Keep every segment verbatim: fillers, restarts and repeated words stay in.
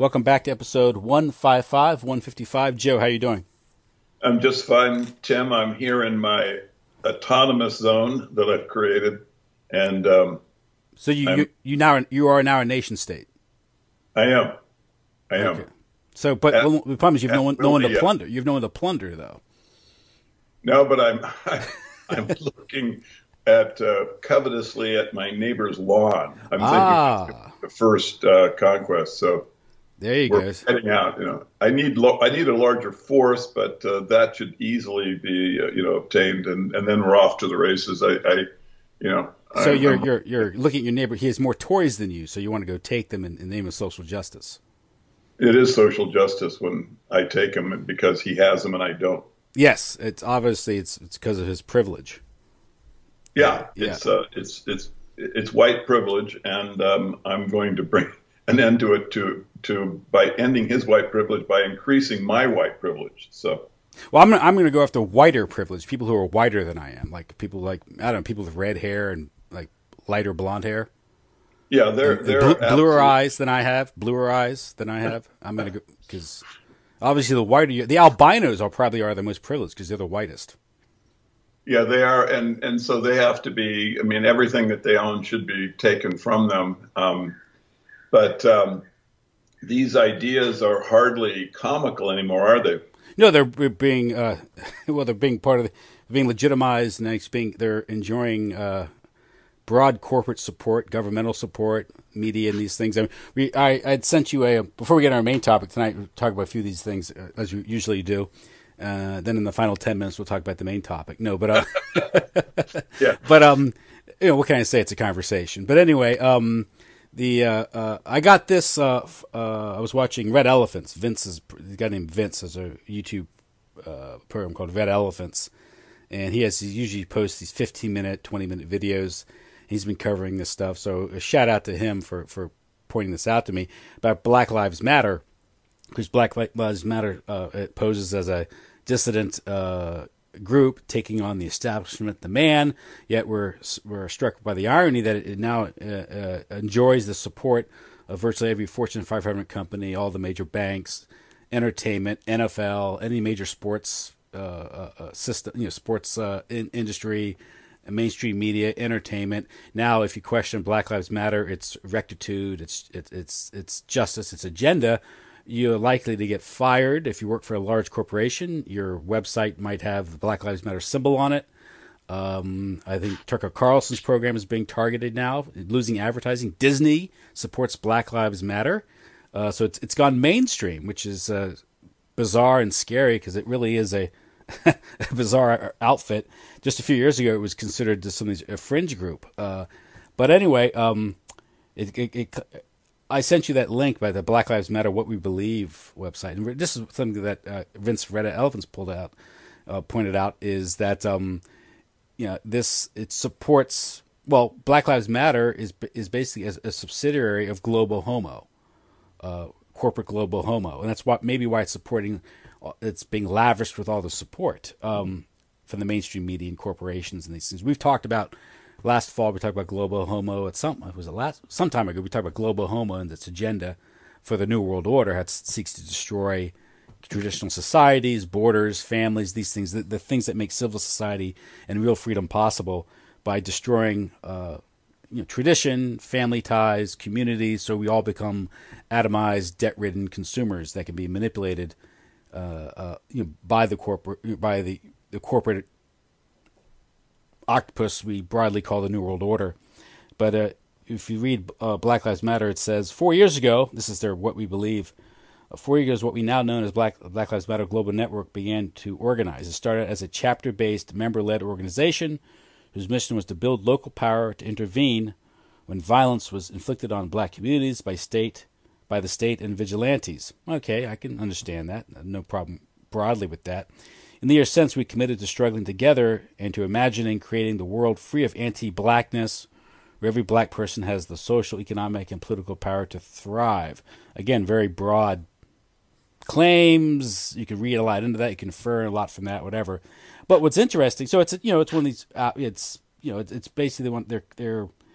Welcome back to episode one fifty-five, one fifty-five. Joe, how you doing? I'm just fine, Tim. I'm here in my autonomous zone that I've created, and um, So you I'm you you now you are now a nation state. I am I Okay. am So, but and, well, the problem is you've no and one, no will one to be. Uh, plunder. You've no one to plunder, though. no, but I'm I'm looking at uh, covetously at my neighbor's lawn. I'm thinking that's gonna Ah, be the first uh, conquest. So there you we're go. heading out. You know, I need lo I need a larger force, but uh, that should easily be uh, you know obtained, and and then we're off to the races. I, I you know So I'm, you're I'm you're you're looking at your neighbor. He has more toys than you, so you want to go take them in, in the name of social justice. It is social justice when I take him because he has them and I don't. Yes, it's obviously it's it's because of his privilege. Uh, Yeah, yeah. it's uh, it's it's it's white privilege, and um, I'm going to bring an end to it to to by ending his white privilege by increasing my white privilege. So Well, I'm gonna, I'm going to go after whiter privilege, people who are whiter than I am, like people like I don't know, people with red hair and like lighter blonde hair. yeah, and, they're and blue, they're bluer absolutely eyes than I have, bluer eyes than I have. I'm gonna go because obviously the whiter you, the albinos are probably are the most privileged because they're the whitest. yeah they are, and and so they have to be. I mean, everything that they own should be taken from them. Um, but um, these ideas are hardly comical anymore, are they? No, they're being uh, well, they're being part of the, being legitimized, and it's being they're enjoying uh, broad corporate support, governmental support, media, and these things. I mean, we I I'd sent you a before we get on our main topic tonight. We'll talk about a few of these things uh, as we usually do. Uh, then in the final ten minutes, we'll talk about the main topic. No, but uh, Yeah. but um, you know, what can I say? It's a conversation. But anyway, um, the uh, uh, I got this. Uh, f- uh, I was watching Red Elephants. Vince's the guy named Vince has a YouTube uh, program called Red Elephants, and he has he usually posts these fifteen minute, twenty minute videos. He's been covering this stuff, so a shout out to him for for pointing this out to me about Black Lives Matter, because Black Lives Matter uh, it poses as a dissident uh, group taking on the establishment, the man. Yet we're we're struck by the irony that it now uh, uh, enjoys the support of virtually every Fortune five hundred company, all the major banks, entertainment, N F L, any major sports uh, uh, uh, system, you know, sports uh, in, industry, mainstream media, entertainment. Now, if you question Black Lives Matter, its rectitude, its it, it's it's justice, its agenda, you're likely to get fired. If you work for a large corporation, your website might have the Black Lives Matter symbol on it. Um, I think Tucker Carlson's program is being targeted now, losing advertising. Disney supports Black Lives Matter, uh, so it's it's gone mainstream, which is uh, bizarre and scary because it really is a, a bizarre outfit. Just a few years ago, it was considered just some a fringe group. Uh, but anyway, um, it, it, it I sent you that link by the Black Lives Matter What We Believe website, and this is something that uh, Vince Red Elephants pulled out, uh, pointed out is that um, you know this it supports well Black Lives Matter is is basically a, a subsidiary of Global Homo, uh, corporate Global Homo, and that's what maybe why it's supporting it's being lavished with all the support um, from the mainstream media and corporations and these things. We've talked about last fall. We talked about Global Homo at some was it last some time ago. We talked about Global Homo and its agenda for the New World Order that seeks to destroy traditional societies, borders, families, these things, the, the things that make civil society and real freedom possible by destroying uh, you know, tradition, family ties, communities, so we all become atomized, debt-ridden consumers that can be manipulated uh, uh, you know, by the corporate, by the, the corporate octopus we broadly call the New World Order. But uh, if you read uh, Black Lives Matter, it says four years ago, this is their What We Believe. Four years ago, what we now know as Black, Black Lives Matter Global Network began to organize. It started as a chapter-based, member-led organization whose mission was to build local power to intervene when violence was inflicted on black communities by state, by the state and vigilantes. Okay, I can understand that. No problem broadly with that. In the years since, we committed to struggling together and to imagining creating the world free of anti-blackness, where every black person has the social, economic, and political power to thrive. Again, very broad claims. You can read a lot into that. You can infer a lot from that, whatever. But what's interesting, so it's you know it's one of these. Uh, it's you know it's, it's basically one they're they're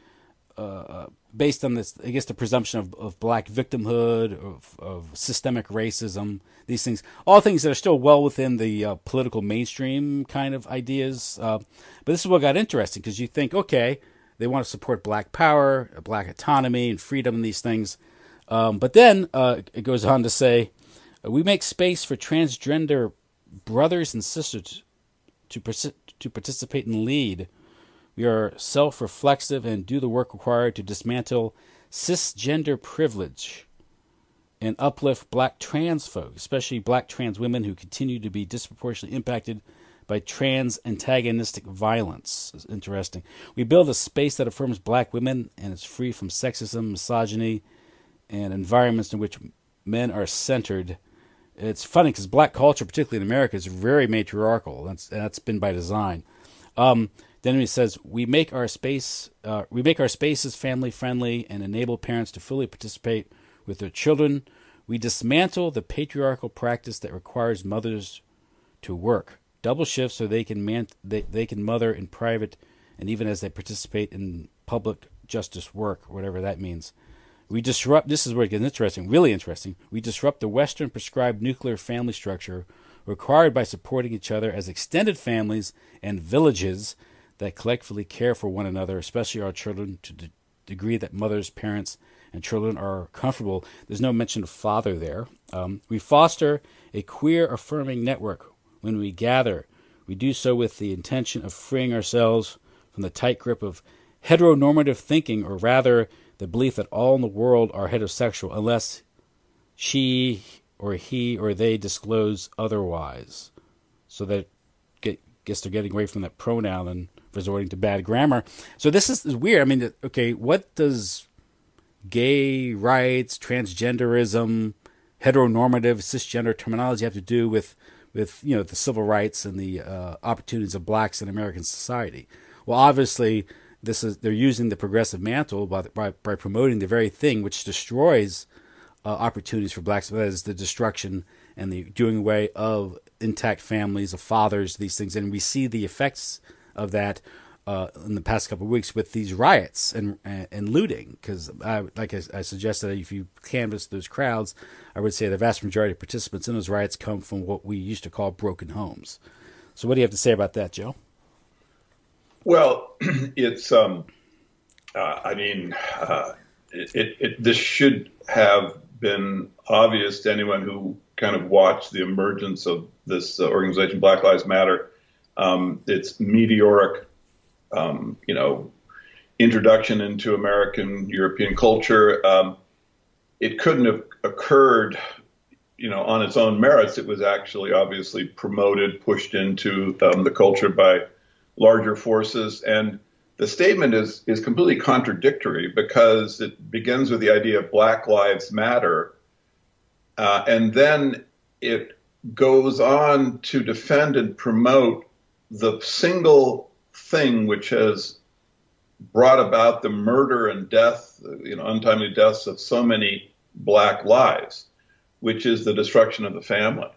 uh, based on this, I guess, the presumption of, of black victimhood, of, of systemic racism, these things, all things that are still well within the uh, political mainstream kind of ideas. Uh, but this is what got interesting, because you think, okay, they want to support black power, black autonomy, and freedom, and these things. Um, but then uh, it goes on to say, we make space for transgender brothers and sisters to persi- to participate and lead. We are self-reflexive and do the work required to dismantle cisgender privilege and uplift black trans folk, especially black trans women who continue to be disproportionately impacted by trans antagonistic violence. It's interesting. We build a space that affirms black women and is free from sexism, misogyny, and environments in which men are centered. It's funny because black culture, particularly in America, is very matriarchal. That's that's been by design. Um, then he says, we make our space, uh, we make our spaces family friendly and enable parents to fully participate with their children. We dismantle the patriarchal practice that requires mothers to work double shifts so they can man- they, they can mother in private and even as they participate in public justice work, whatever that means. We disrupt, this is where it gets interesting, really interesting. We disrupt the Western prescribed nuclear family structure required by supporting each other as extended families and villages that collectively care for one another, especially our children, to the degree that mothers, parents, and children are comfortable. There's no mention of father there. Um, we foster a queer affirming network. When we gather, we do so with the intention of freeing ourselves from the tight grip of heteronormative thinking, or rather the belief that all in the world are heterosexual unless she or he or they disclose otherwise. So that get, guess they're getting away from that pronoun and resorting to bad grammar. So this is, is weird. I mean, okay, what does gay rights, transgenderism, heteronormative, cisgender terminology have to do with, with you know, the civil rights and the uh, opportunities of blacks in American society? Well, obviously, this is they're using the progressive mantle by, by, by promoting the very thing which destroys uh, opportunities for blacks, that is the destruction and the doing away of intact families, of fathers, these things. And we see the effects of that uh, in the past couple of weeks with these riots and and, and looting. Because, like I, I suggested, if you canvass those crowds, I would say the vast majority of participants in those riots come from what we used to call broken homes. So what do you have to say about that, Joe? Well, it's, um, uh, I mean, uh, it, it, it, this should have been obvious to anyone who kind of watched the emergence of this uh, organization, Black Lives Matter. Um, its meteoric, um, you know, introduction into American, European culture. Um, it couldn't have occurred, you know, on its own merits. It was actually obviously promoted, pushed into um, the culture by larger forces. And the statement is is completely contradictory, because it begins with the idea of Black Lives Matter, uh, and then it goes on to defend and promote the single thing which has brought about the murder and death, you know, untimely deaths of so many black lives, which is the destruction of the family.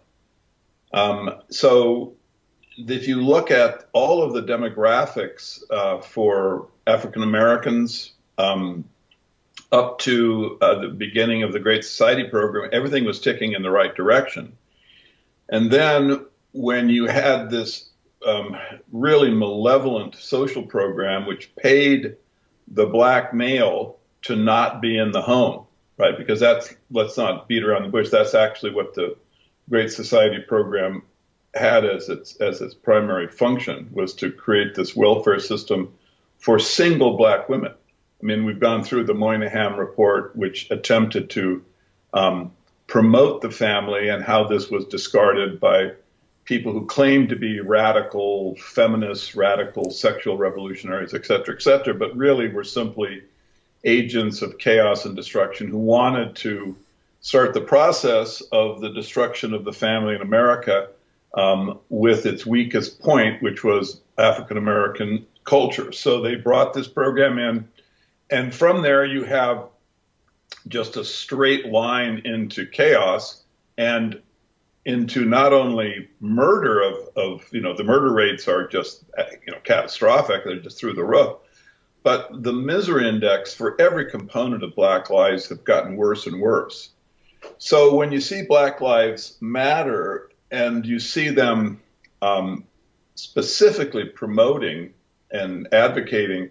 Um, so if you look at all of the demographics uh, for African Americans um, up to uh, the beginning of the Great Society program, everything was ticking in the right direction. And then when you had this um, really malevolent social program which paid the black male to not be in the home, right? Because that's, let's not beat around the bush, that's actually what the Great Society program had as its as its primary function, was to create this welfare system for single black women. I mean, we've gone through the Moynihan report, which attempted to um, promote the family, and how this was discarded by people who claimed to be radical feminists, radical sexual revolutionaries, et cetera, et cetera, but really were simply agents of chaos and destruction who wanted to start the process of the destruction of the family in America um, with its weakest point, which was African American culture. So they brought this program in, and from there you have just a straight line into chaos and into not only murder of, of, you know, the murder rates are just, you know, catastrophic. They're just through the roof. but the misery index for every component of Black lives have gotten worse and worse. So when you see Black Lives Matter and you see them um, specifically promoting and advocating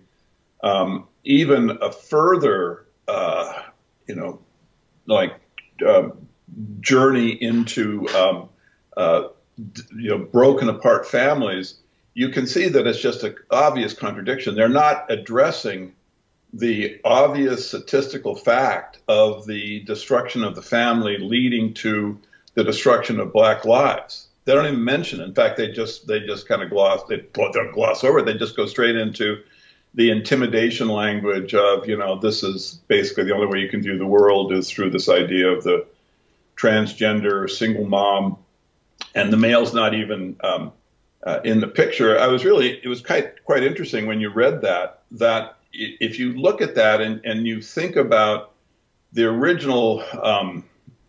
um, even a further, uh, you know, like uh, journey into, um, uh, you know, broken apart families, you can see that it's just an obvious contradiction. They're not addressing the obvious statistical fact of the destruction of the family leading to the destruction of Black lives. They don't even mention it. In fact, they just they just kind of gloss they don't gloss over it. They just go straight into the intimidation language of, you know, this is basically the only way you can view the world is through this idea of the transgender single mom, and the male's not even um, uh, in the picture. I was really it was quite quite interesting when you read that that. If you look at that and, and you think about the original um,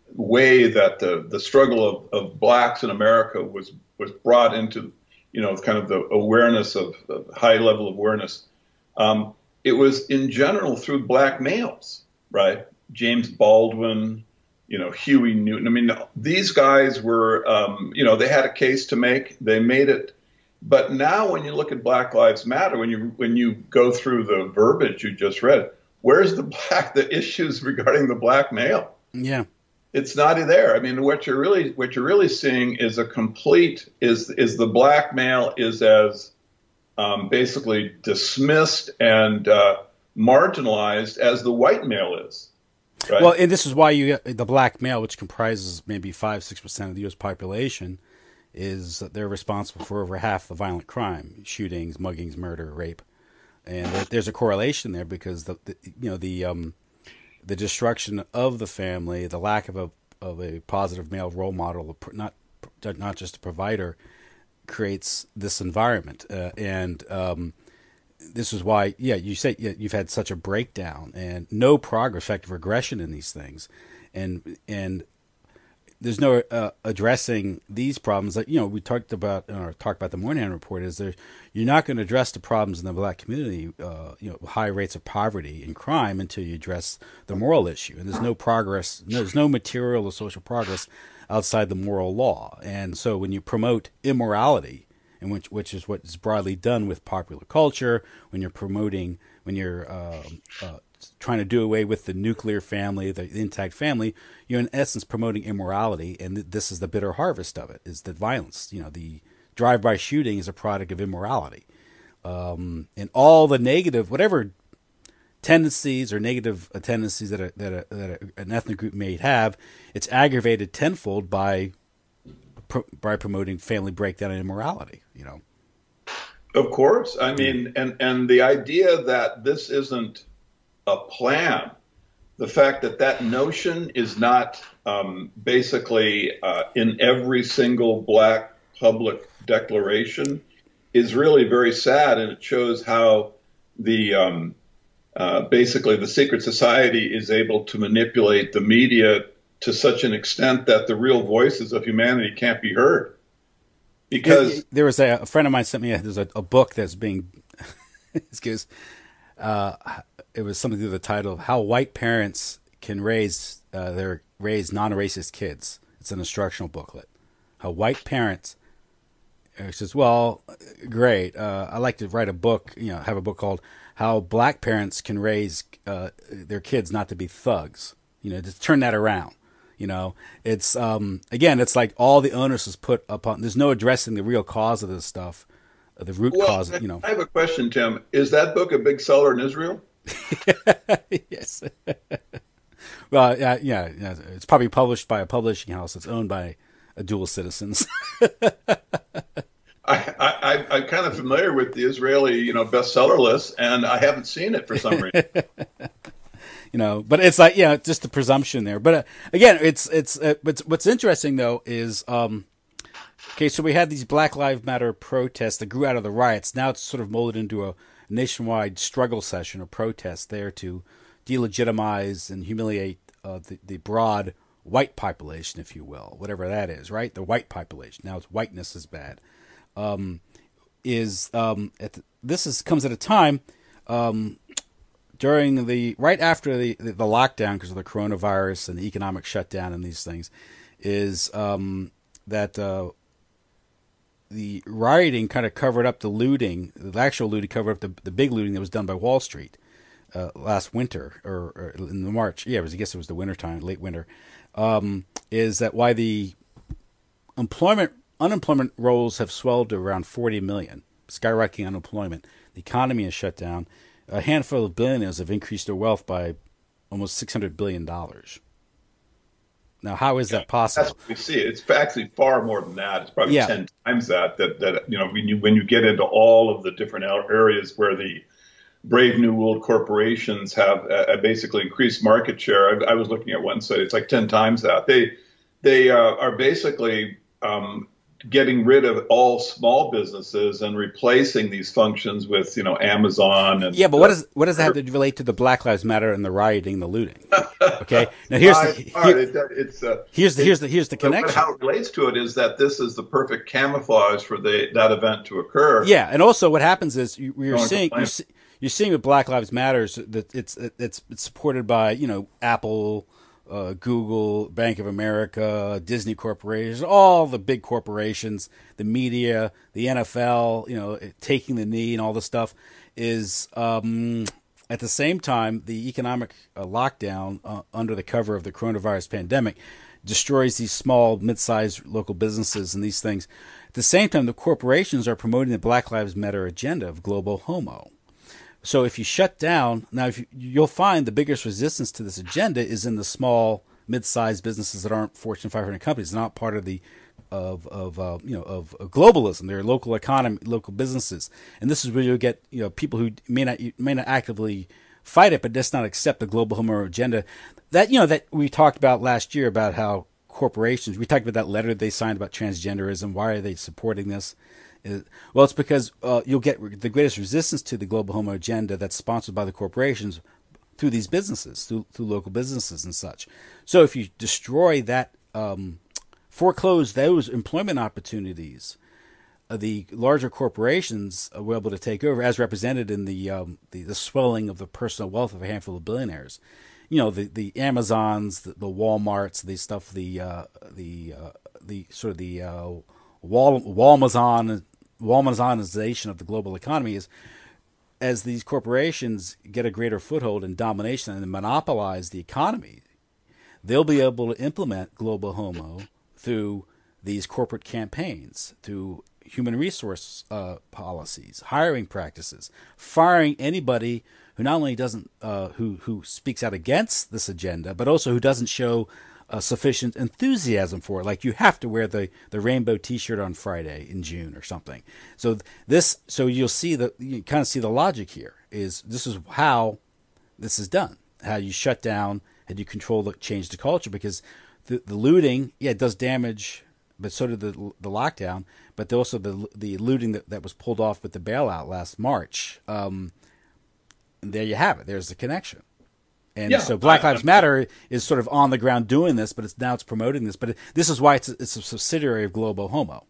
way that the, the struggle of, of blacks in America was was brought into, you know, kind of the awareness of, of high level of awareness, um, it was in general through black males, right? James Baldwin, you know, Huey Newton. I mean, these guys were, um, you know, they had a case to make. They made it. But now when you look at Black Lives Matter, when you when you go through the verbiage you just read, where's the black the issues regarding the black male? Yeah. It's not there. I mean, what you're really what you're really seeing is a complete is is the black male is as um, basically dismissed and uh, marginalized as the white male is. Right? Well, and this is why you get the black male, which comprises maybe five six percent of the U S population, is that they're responsible for over half the violent crime: shootings, muggings, murder, rape, and there, there's a correlation there because the, the you know the um, the destruction of the family, the lack of a of a positive male role model, not not just a provider, creates this environment, uh, and um, this is why, yeah, you say yeah, you've had such a breakdown and no progress, effective regression in these things, and and there's no uh, addressing these problems. Like, you know, we talked about or talked about the Moynihan Report. Is there you're not going to address the problems in the black community, uh, you know, high rates of poverty and crime until you address the moral issue. And there's no progress. No, there's no material or social progress outside the moral law. And so when you promote immorality, and which which is what is broadly done with popular culture, when you're promoting, when you're uh, uh, trying to do away with the nuclear family, the intact family, you're in essence promoting immorality, and th- this is the bitter harvest of it, is that violence. You know, the drive-by shooting is a product of immorality. Um, and all the negative, whatever tendencies or negative tendencies that, a, that, a, that a, an ethnic group may have, it's aggravated tenfold by pro- by promoting family breakdown and immorality, you know. Of course. I mean, and, and the idea that this isn't a plan, the fact that that notion is not um, basically uh, in every single black public declaration is really very sad, and it shows how the um, uh, basically the secret society is able to manipulate the media to such an extent that the real voices of humanity can't be heard. Because there was a, a friend of mine sent me a, there's a, a book that's being excuse uh, it was something to the title of How White Parents Can Raise uh, Their Raise Non-Racist Kids. It's an instructional booklet. How white parents. It says, well, great. Uh, I like to write a book. You know, have a book called How Black Parents Can Raise uh, Their Kids Not to Be Thugs. You know, to turn that around. You know, it's um, again, it's like all the onus is put upon. There's no addressing the real cause of this stuff, the root well, cause. You know, I have a question, Tim. Is that book a big seller in Israel? Yes. Well, yeah, yeah, yeah, it's probably published by a publishing house that's owned by a dual citizens. I, I, I'm kind of familiar with the Israeli, you know, bestseller list, and I haven't seen it for some reason. You know, but it's like, yeah, just the presumption there. But uh, again, it's it's uh, what's what's interesting though is um, okay. So we had these Black Lives Matter protests that grew out of the riots. Now it's sort of molded into a nationwide struggle session or protest there to delegitimize and humiliate uh, the the broad white population, if you will, whatever that is, right? The white population. Now it's whiteness is bad. Um, is um, at the, this is comes at a time. um, during the right after the the, the lockdown because of the coronavirus and the economic shutdown and these things, is um, that uh, the rioting kind of covered up the looting, the actual looting covered up the the big looting that was done by Wall Street uh, last winter or, or in the March. Yeah, it was, I guess it was the winter time, late winter. Um, is that why the employment unemployment rolls have swelled to around forty million, skyrocketing unemployment. The economy is shut down. A handful of billionaires have increased their wealth by almost six hundred billion dollars. Now, how is that possible? That's what we see. It's actually far more than that. It's probably Yeah. ten times that. That that you know when you when you get into all of the different areas where the brave new world corporations have uh, basically increased market share. I, I was looking at one site; it's like ten times that. They they uh, are basically um, getting rid of all small businesses and replacing these functions with, you know, Amazon and Yeah, but what does what does that have to relate to the Black Lives Matter and the rioting, the looting? Okay, now here's the, here, it, it's uh, here's the here's the here's the connection. How it relates to it is that this is the perfect camouflage for the that event to occur. Yeah, and also what happens is you, you're seeing you're, you're seeing with Black Lives Matters that it's it's it's supported by, you know, Apple, Uh, Google, Bank of America, Disney corporations, all the big corporations, the media, the N F L, you know, taking the knee and all this stuff is um, at the same time, the economic uh, lockdown uh, under the cover of the coronavirus pandemic destroys these small, mid-sized local businesses and these things. At the same time, the corporations are promoting the Black Lives Matter agenda of global homo. So if you shut down, now if you, you'll find the biggest resistance to this agenda is in the small, mid-sized businesses that aren't Fortune five hundred companies, not part of the of of uh, you know of, of globalism. They're local economy, local businesses, and this is where you'll get, you know, people who may not may not actively fight it, but just not accept the global homo agenda. That, you know, that we talked about last year about how corporations. We talked about that letter they signed about transgenderism. Why are they supporting this? Well, it's because uh, you'll get the greatest resistance to the global homo agenda that's sponsored by the corporations through these businesses, through, through local businesses and such. So if you destroy that, um, foreclose those employment opportunities, uh, the larger corporations were able to take over, as represented in the, um, the the swelling of the personal wealth of a handful of billionaires. You know, the, the Amazons, the, the Walmarts, the stuff, the uh, the uh, the sort of the uh, Wal Walmazon. Walmazonization of the global economy is as these corporations get a greater foothold and domination and monopolize the economy, they'll be able to implement global homo through these corporate campaigns, through human resource uh, policies, hiring practices, firing anybody who not only doesn't uh, who who speaks out against this agenda, but also who doesn't show Uh, sufficient enthusiasm for it. Like, you have to wear the, the rainbow T-shirt on Friday in June or something. So this, so you'll see the you kind of see the logic here. Is this is how this is done? How you shut down and you control the change the culture, because the the looting, yeah, it does damage, but so did the the lockdown. But also the the looting that, that was pulled off with the bailout last March. Um, and there you have it. There's the connection. And yeah, so Black Lives Matter is sort of on the ground doing this, but it's now it's promoting this. But it, this is why it's a, it's a subsidiary of Global Homo.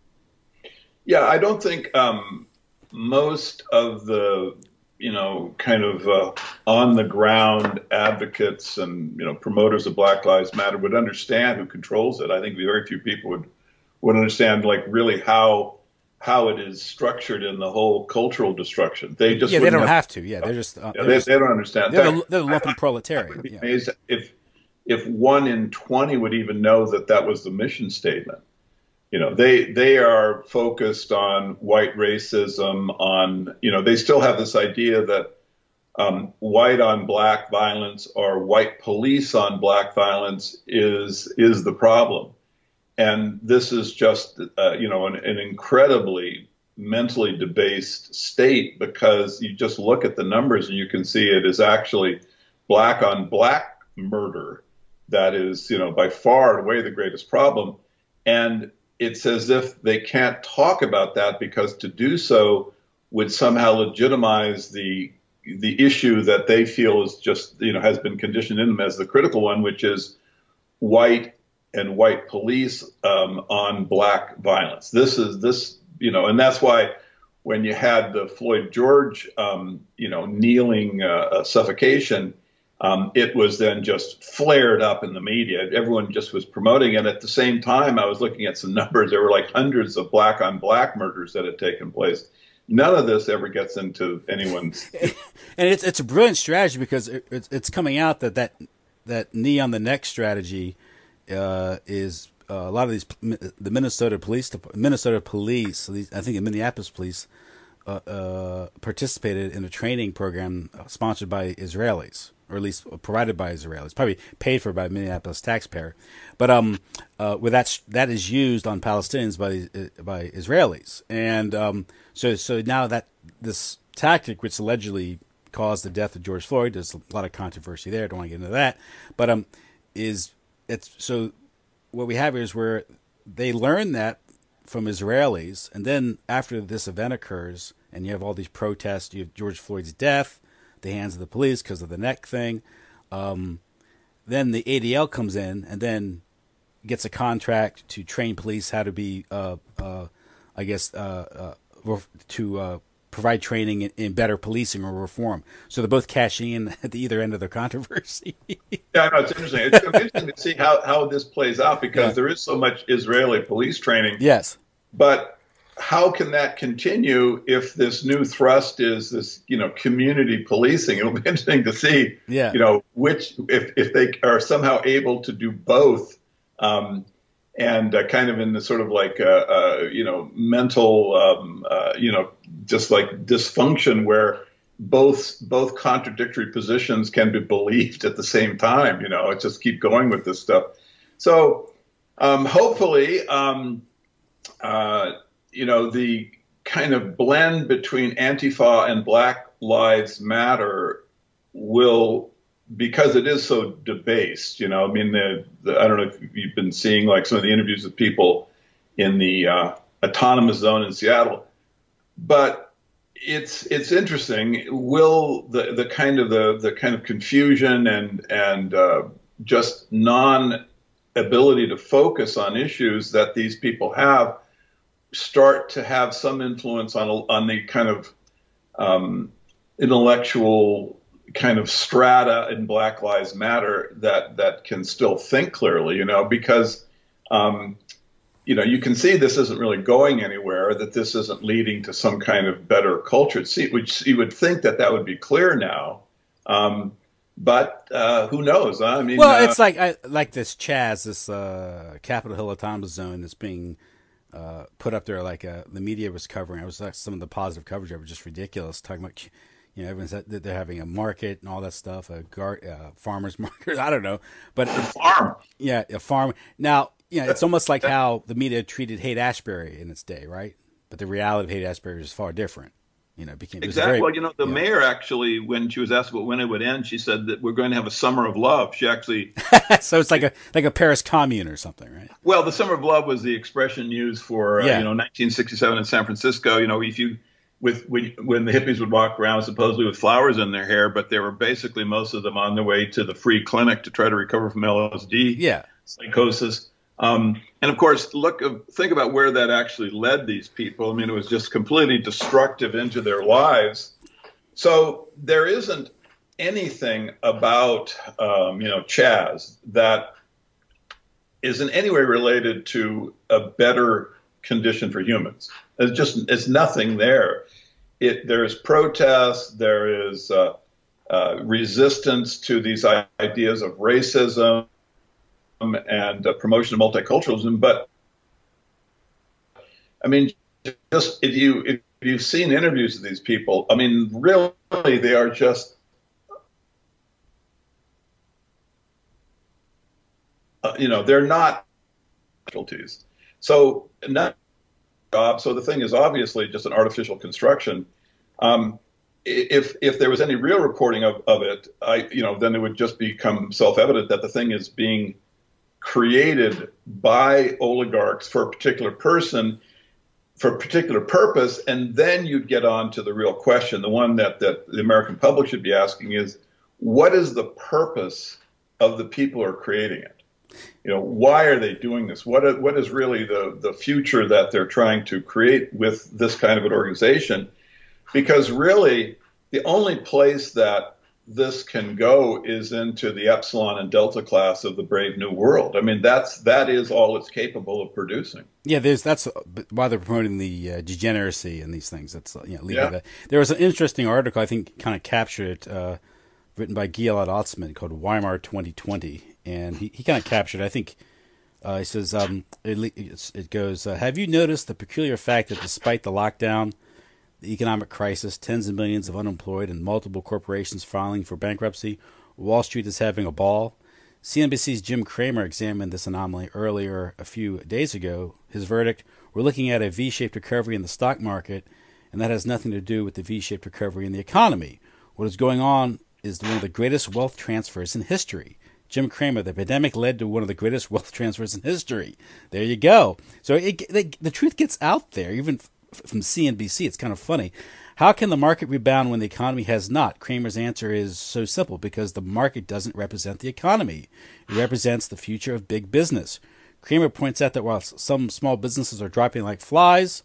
Yeah, I don't think um, most of the, you know, kind of uh, on the ground advocates and, you know, promoters of Black Lives Matter would understand who controls it. I think very few people would would understand, like, really how how it is structured in the whole cultural destruction. They just yeah, they don't have, have to. Yeah, they're just uh, yeah, they're they, just, they don't understand. They're fact, the, they're the lumpen I, proletariat. I would be yeah. amazed if if one in twenty would even know that that was the mission statement. You know, they they are focused on white racism. On, you know, they still have this idea that um, white on black violence or white police on black violence is is the problem. And this is just, uh, you know, an, an incredibly mentally debased state, because you just look at the numbers and you can see it is actually black on black murder that is, you know, by far and away the greatest problem. And it's as if they can't talk about that, because to do so would somehow legitimize the the issue that they feel is just, you know, has been conditioned in them as the critical one, which is white and white police um, on black violence. This is this, you know, and that's why when you had the Floyd George, um, you know, kneeling uh, uh, suffocation, um, it was then just flared up in the media. Everyone just was promoting it. At the same time, I was looking at some numbers. There were like hundreds of black on black murders that had taken place. None of this ever gets into anyone's. And it's it's a brilliant strategy because it, it's it's coming out that that, that knee on the neck strategy uh, is uh, a lot of these the Minnesota police Minnesota police I think the Minneapolis police uh, uh, participated in a training program sponsored by Israelis, or at least provided by Israelis, probably paid for by Minneapolis taxpayer, but um, uh, with that that is used on Palestinians by uh, by Israelis, and um, so so now that this tactic, which allegedly caused the death of George Floyd, there's a lot of controversy there. I don't want to get into that, but um, is it's so what we have here is where they learn that from Israelis, and then after this event occurs, and you have all these protests, you have George Floyd's death, the hands of the police because of the neck thing. Um, then the A D L comes in and then gets a contract to train police how to be, uh, uh, I guess, uh, uh, to uh, provide training in, in better policing or reform. So they're both cashing in at the either end of the controversy. Yeah, no, it's interesting. It's interesting to see how, how this plays out because yeah. there is so much Israeli police training. Yes. But how can that continue if this new thrust is this, you know, community policing? It'll be interesting to see, yeah. you know, which if, if they are somehow able to do both um, and uh, kind of in the sort of like, uh, uh, you know, mental, um, uh, you know, just like dysfunction where both both contradictory positions can be believed at the same time. You know, it just keep going with this stuff. So um, hopefully, um, uh, you know, the kind of blend between Antifa and Black Lives Matter will, because it is so debased, you know, I mean, the, the I don't know if you've been seeing like some of the interviews with people in the uh, autonomous zone in Seattle, but it's it's interesting. Will the the kind of the the kind of confusion and and uh, just non ability to focus on issues that these people have start to have some influence on on the kind of um, intellectual kind of strata in Black Lives Matter that that can still think clearly, you know, because um, you know, you can see this isn't really going anywhere, that this isn't leading to some kind of better culture. See, which you would think that that would be clear now, um, but uh, who knows? Huh? I mean, well, uh, it's like I, like this Chaz, this uh, Capitol Hill Autonomous Zone that's being uh, put up there. Like uh, the media was covering. I was like some of the positive coverage of it was just ridiculous, talking about. You know, everyone's that they're having a market and all that stuff, a gar, uh, farmer's market. I don't know, but a farm. Yeah, a farm. Now, you know, it's almost like how the media treated Haight-Ashbury in its day, right? But the reality of Haight-Ashbury is far different. You know, it became it exactly. Very, well, you know, the yeah. mayor actually, when she was asked about when it would end, she said that we're going to have a summer of love. She actually, so it's like a like a Paris Commune or something, right? Well, the summer of love was the expression used for uh, yeah. you know nineteen sixty-seven in San Francisco. You know, if you With when, when the hippies would walk around supposedly with flowers in their hair, but they were basically most of them on their way to the free clinic to try to recover from L S D yeah. psychosis. Um, and of course, look, think about where that actually led these people. I mean, it was just completely destructive into their lives. So there isn't anything about, um, you know, Chaz that is in any way related to a better condition for humans. It's just, it's nothing there. It, there's protest, there is uh, uh, resistance to these ideas of racism and uh, promotion of multiculturalism. But I mean, just if you if you've seen interviews of these people, I mean, really, they are just, uh, you know, they're not specialties. So not. So the thing is obviously just an artificial construction. Um, if if there was any real reporting of, of it, I you know then it would just become self-evident that the thing is being created by oligarchs for a particular person, for a particular purpose, and then you'd get on to the real question. The one that that the American public should be asking is, what is the purpose of the people who are creating it? you know, why are they doing this? What what is really the the future that they're trying to create with this kind of an organization? Because really, the only place that this can go is into the Epsilon and Delta class of the Brave New World. I mean, that's that is all it's capable of producing. Yeah, there's that's why they're promoting the uh, degeneracy and these things. That's you know, leading Yeah. to that. There was an interesting article I think kind of captured it, uh, written by Gilad Otzman called Weimar twenty twenty, and he, he kind of captured. I think uh, he says um, it, it's, it goes. Uh, Have you noticed the peculiar fact that despite the lockdown, the economic crisis, tens of millions of unemployed, and multiple corporations filing for bankruptcy, Wall Street is having a ball? C N B C's Jim Cramer examined this anomaly earlier a few days ago. His verdict: we're looking at a V-shaped recovery in the stock market, and that has nothing to do with the V-shaped recovery in the economy. What is going on is one of the greatest wealth transfers in history. Jim Cramer, the pandemic led to one of the greatest wealth transfers in history. There you go. So it, the, the truth gets out there, even from C N B C. It's kind of funny. How can the market rebound when the economy has not? Kramer's answer is so simple: because the market doesn't represent the economy. It represents the future of big business. Kramer points out that while some small businesses are dropping like flies,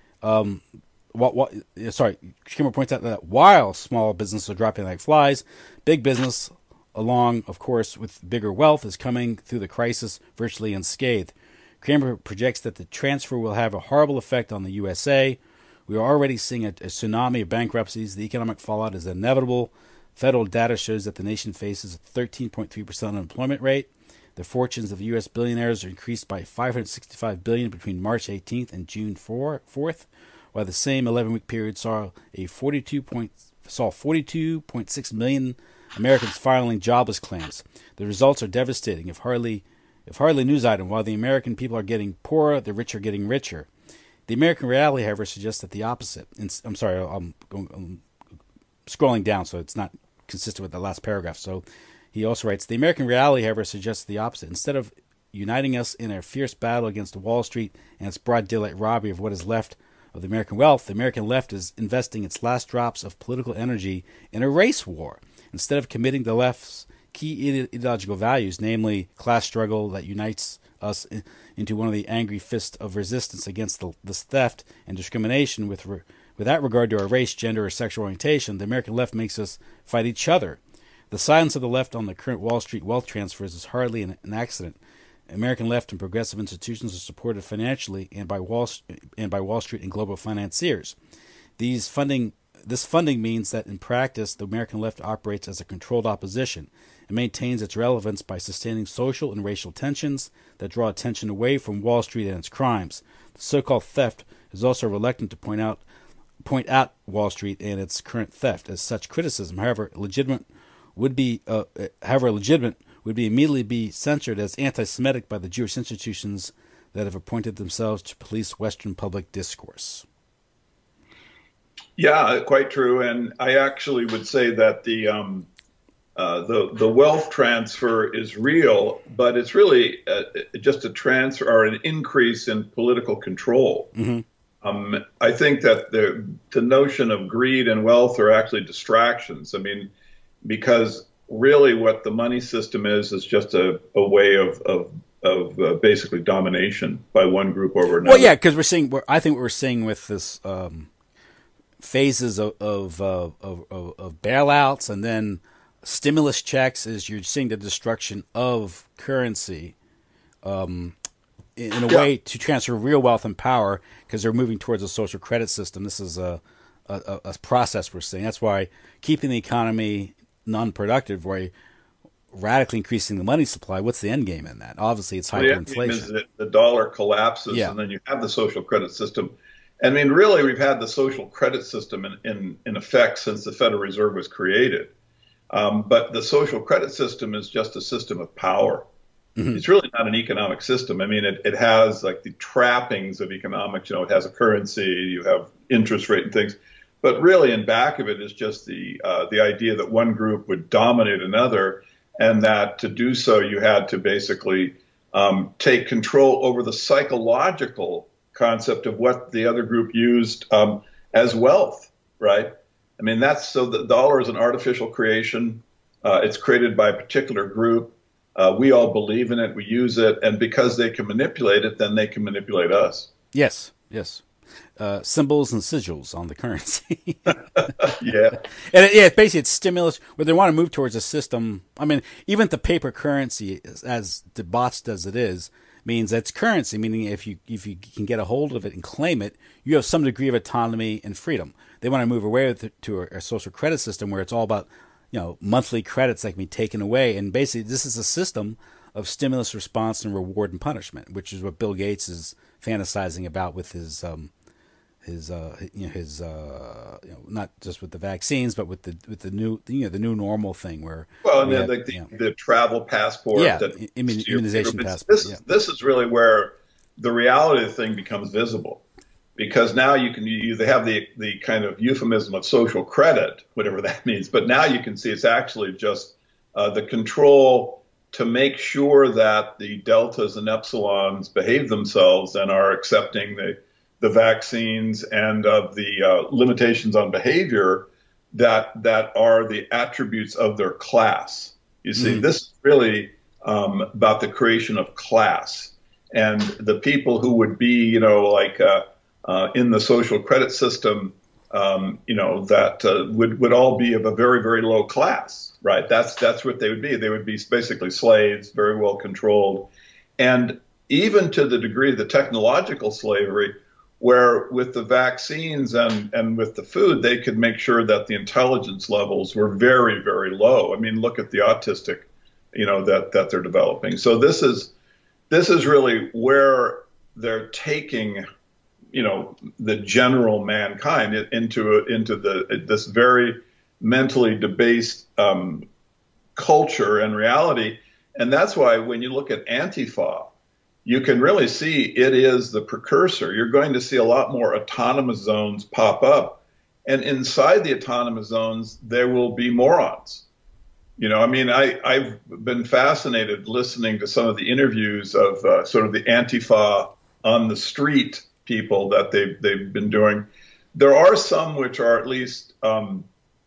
um, what, what, sorry, Kramer points out that while small businesses are dropping like flies, big business, along, of course, with bigger wealth, is coming through the crisis virtually unscathed. Kramer projects that the transfer will have a horrible effect on the U S A. We are already seeing a, a tsunami of bankruptcies. The economic fallout is inevitable. Federal data shows that the nation faces a thirteen point three percent unemployment rate. The fortunes of U S billionaires are increased by five hundred sixty-five billion dollars between March eighteenth and June fourth, while the same eleven-week period saw a forty-two point, saw forty-two point six million Americans filing jobless claims. The results are devastating. If hardly If hardly a news item, while the American people are getting poorer, the rich are getting richer. The American reality, however, suggests that the opposite. I'm sorry, I'm, going, I'm scrolling down, so it's not consistent with the last paragraph. So he also writes, the American reality, however, suggests the opposite. Instead of uniting us in a fierce battle against Wall Street and its broad daylight robbery of what is left of the American wealth, the American left is investing its last drops of political energy in a race war. Instead of committing the left's key ideological values, namely class struggle that unites us in, into one of the angry fists of resistance against the, this theft and discrimination with re, without regard to our race, gender, or sexual orientation, the American left makes us fight each other. The silence of the left on the current Wall Street wealth transfers is hardly an, an accident. American left and progressive institutions are supported financially and by Wall and by Wall Street and global financiers. These funding this funding means that in practice, the American left operates as a controlled opposition. It maintains its relevance by sustaining social and racial tensions that draw attention away from Wall Street and its crimes. The so-called theft is also reluctant to point out point out Wall Street and its current theft as such criticism. However, legitimate would be uh, however legitimate would be immediately be censored as anti-Semitic by the Jewish institutions that have appointed themselves to police Western public discourse. Yeah, quite true. And I actually would say that the um, uh, the the wealth transfer is real, but it's really uh, just a transfer or an increase in political control. Mm-hmm. Um, I think that the the notion of greed and wealth are actually distractions. I mean, because really what the money system is is just a, a way of of of uh, basically domination by one group over another. Well, yeah, because we're seeing. We're, I think what we're seeing with this. Um, phases of of, uh, of of of bailouts and then stimulus checks is you're seeing the destruction of currency um, in, in a yeah. way to transfer real wealth and power because they're moving towards a social credit system. This is a, a, a process we're seeing. That's why keeping the economy non-productive, why radically increasing the money supply. What's the end game in that? Obviously, it's hyperinflation. The end game is that the dollar collapses, yeah. and then you have the social credit system. I mean, really, we've had the social credit system in, in, in effect since the Federal Reserve was created. Um, but the social credit system is just a system of power. Mm-hmm. It's really not an economic system. I mean, it, it has like the trappings of economics. You know, it has a currency, you have interest rate and things. But really, in back of it is just the uh, the idea that one group would dominate another, and that to do so, you had to basically um, take control over the psychological concept of what the other group used um, as wealth, right? I mean, that's so the dollar is an artificial creation. Uh, it's created by a particular group. Uh, we all believe in it. We use it. And because they can manipulate it, then they can manipulate us. Yes, yes. Uh, symbols and sigils on the currency. Yeah. And yeah, basically it's stimulus where they want to move towards a system. I mean, even the paper currency, as debauched as it is, means that's currency. Meaning, if you if you can get a hold of it and claim it, you have some degree of autonomy and freedom. They want to move away with it to a, a social credit system where it's all about, you know, monthly credits that can be taken away. And basically, this is a system of stimulus, response, and reward and punishment, which is what Bill Gates is fantasizing about with his um, his uh, you know his uh, you know, not just with the vaccines, but with the with the new you know the new normal thing where Well, and we then have like the, you know, the travel passport yeah that immun, immunization it's, passport. this Yeah, this is really where the reality of the thing becomes visible, because now you can you they have the the kind of euphemism of social credit, whatever that means, but now you can see it's actually just uh, the control to make sure that the deltas and epsilons behave themselves and are accepting the the vaccines and of the uh, limitations on behavior that that are the attributes of their class. You see, mm-hmm. this is really um, about the creation of class, and the people who would be, you know, like uh, uh, in the social credit system, um, you know, that uh, would would all be of a very very low class, right? That's that's what they would be. They would be basically slaves, very well controlled, and even to the degree of the technological slavery, where with the vaccines and, and with the food, they could make sure that the intelligence levels were very, very low. I mean, look at the autistic, you know, that, that they're developing. So this is, this is really where they're taking, you know, the general mankind into, into the, this very mentally debased um, culture and reality. And that's why when you look at Antifa, you can really see it is the precursor. You're going to see a lot more autonomous zones pop up. And inside the autonomous zones, there will be morons. You know, I mean, I, I've been fascinated listening to some of the interviews of uh, sort of the Antifa on the street people that they've, they've been doing. There are some which are at least um,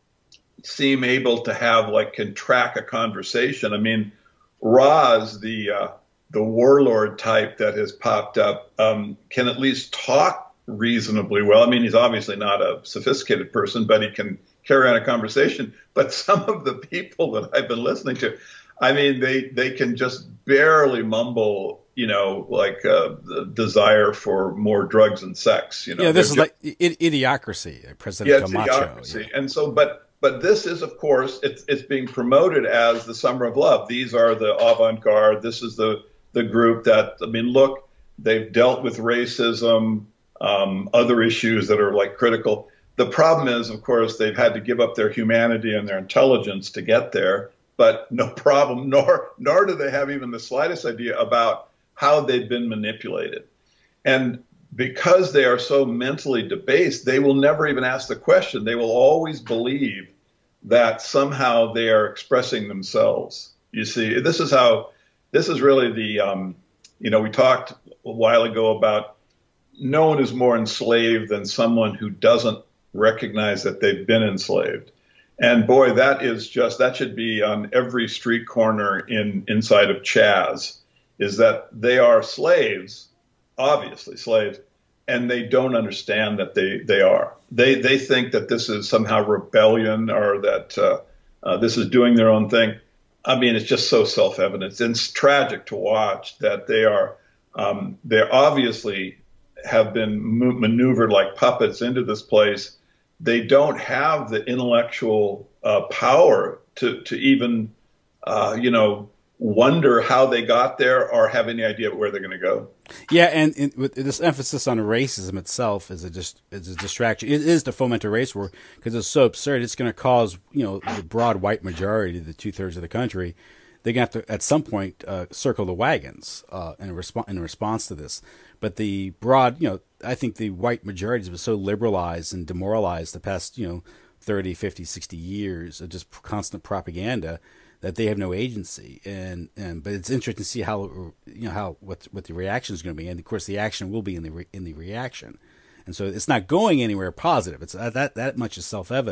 seem able to have, like, can track a conversation. I mean, Roz, the uh, the warlord type that has popped up, um, can at least talk reasonably well. I mean, he's obviously not a sophisticated person, but he can carry on a conversation. But some of the people that I've been listening to, I mean, they, they can just barely mumble, you know, like uh, the desire for more drugs and sex. You know, yeah. This is just, like I- idiocracy, President yeah, it's Camacho. idiocracy. Yeah. And so, but But this is, of course, it's, it's being promoted as the summer of love. These are the avant-garde. This is the the group that, I mean, look, they've dealt with racism, um, other issues that are like critical. The problem is, of course, they've had to give up their humanity and their intelligence to get there. But no problem, nor nor do they have even the slightest idea about how they've been manipulated. And because they are so mentally debased, they will never even ask the question. They will always believe that somehow they are expressing themselves. You see, this is how, this is really the, um, you know, we talked a while ago about no one is more enslaved than someone who doesn't recognize that they've been enslaved. And boy, that is just, that should be on every street corner in inside of Chaz, is that they are slaves, obviously slaves, and they don't understand that they, they are. They they think that this is somehow rebellion, or that uh, uh, this is doing their own thing. I mean, it's just so self-evident. It's tragic to watch that they are, um, they obviously have been maneuvered like puppets into this place. They don't have the intellectual uh, power to, to even, uh, you know, wonder how they got there or have any idea where they're going to go. Yeah, and, and with this emphasis on racism itself is a just is a distraction. It is to foment a race war because it's so absurd. It's going to cause, you know, the broad white majority, the two thirds of the country, they're going to have to at some point uh, circle the wagons uh, in response in response to this. But the broad, you know, I think the white majorities have been so liberalized and demoralized the past, you know, thirty, fifty, sixty years of just constant propaganda that they have no agency. And, and but it's interesting to see how, you know, how what what the reaction is going to be, and of course the action will be in the re, in the reaction, and so it's not going anywhere positive. It's uh, that that much is self evident.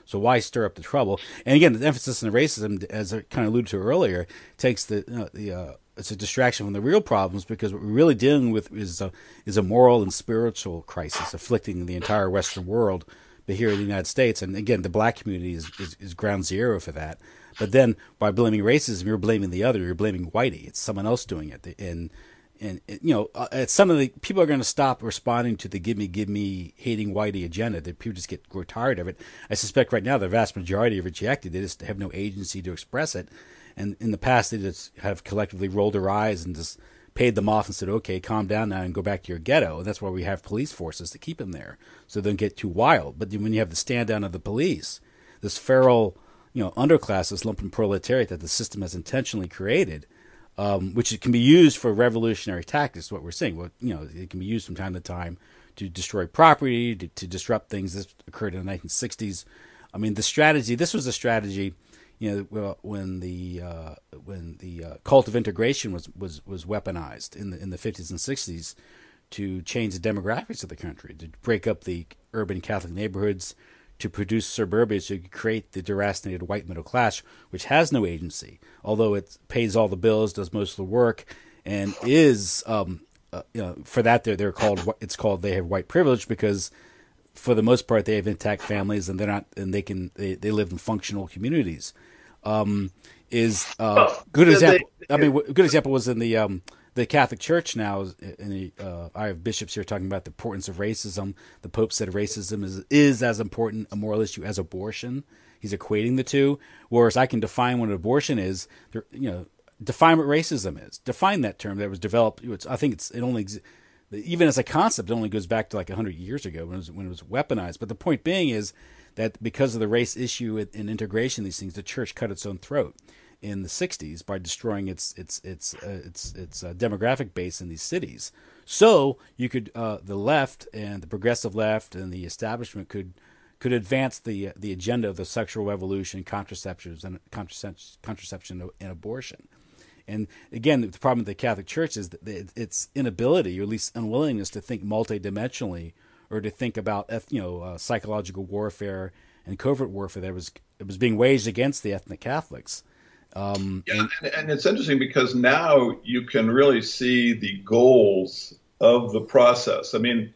So why stir up the trouble? And again, the emphasis on the racism, as I kind of alluded to earlier, takes the uh, the uh, it's a distraction from the real problems, because what we're really dealing with is a is a moral and spiritual crisis afflicting the entire Western world, but here in the United States. And again, the black community is, is, is ground zero for that. But then by blaming racism, you're blaming the other. You're blaming whitey. It's someone else doing it. And and you know, uh, some of the people are going to stop responding to the "give me, give me" hating whitey agenda. That people just get grow tired of it. I suspect right now the vast majority have rejected. They just have no agency to express it. And in the past, they just have collectively rolled their eyes and just paid them off and said, "Okay, calm down now and go back to your ghetto." And that's why we have police forces to keep them there, so they don't get too wild. But when you have the stand down of the police, this feral, you know, underclass, this lumpen proletariat that the system has intentionally created, um, which it can be used for revolutionary tactics. What we're saying, well, you know, it can be used from time to time to destroy property, to, to disrupt things. This occurred in the nineteen sixties. I mean, the strategy. This was a strategy. You know, when the uh, when the uh, cult of integration was, was, was weaponized in the in the fifties and sixties to change the demographics of the country, to break up the urban Catholic neighborhoods, to produce suburbia, to create the deracinated white middle class, which has no agency, although it pays all the bills, does most of the work, and is um, uh, you know, for that they're they're called it's called they have white privilege, because for the most part they have intact families and they're not and they can they, they live in functional communities. Um, is uh, good example. I mean, a good example was in the um, the Catholic Church now. In the uh, I have bishops here talking about the importance of racism. The Pope said racism is is as important a moral issue as abortion. He's equating the two. Whereas I can define what an abortion is. You know, define what racism is. Define that term that was developed. It's, I think it's it only even as a concept it only goes back to like a hundred years ago when it was when it was weaponized. But the point being is that because of the race issue and integration of these things, the church cut its own throat in the sixties by destroying its its its uh, its its uh, demographic base in these cities. So you could uh, the left and the progressive left and the establishment could could advance the the agenda of the sexual revolution, contraceptives and contraception, contraception and abortion. And again, the problem with the Catholic Church is that its inability, or at least unwillingness, to think multidimensionally, or to think about, you know, uh, psychological warfare and covert warfare that was it was being waged against the ethnic Catholics. Um, yeah, and, and it's interesting because now you can really see the goals of the process. I mean,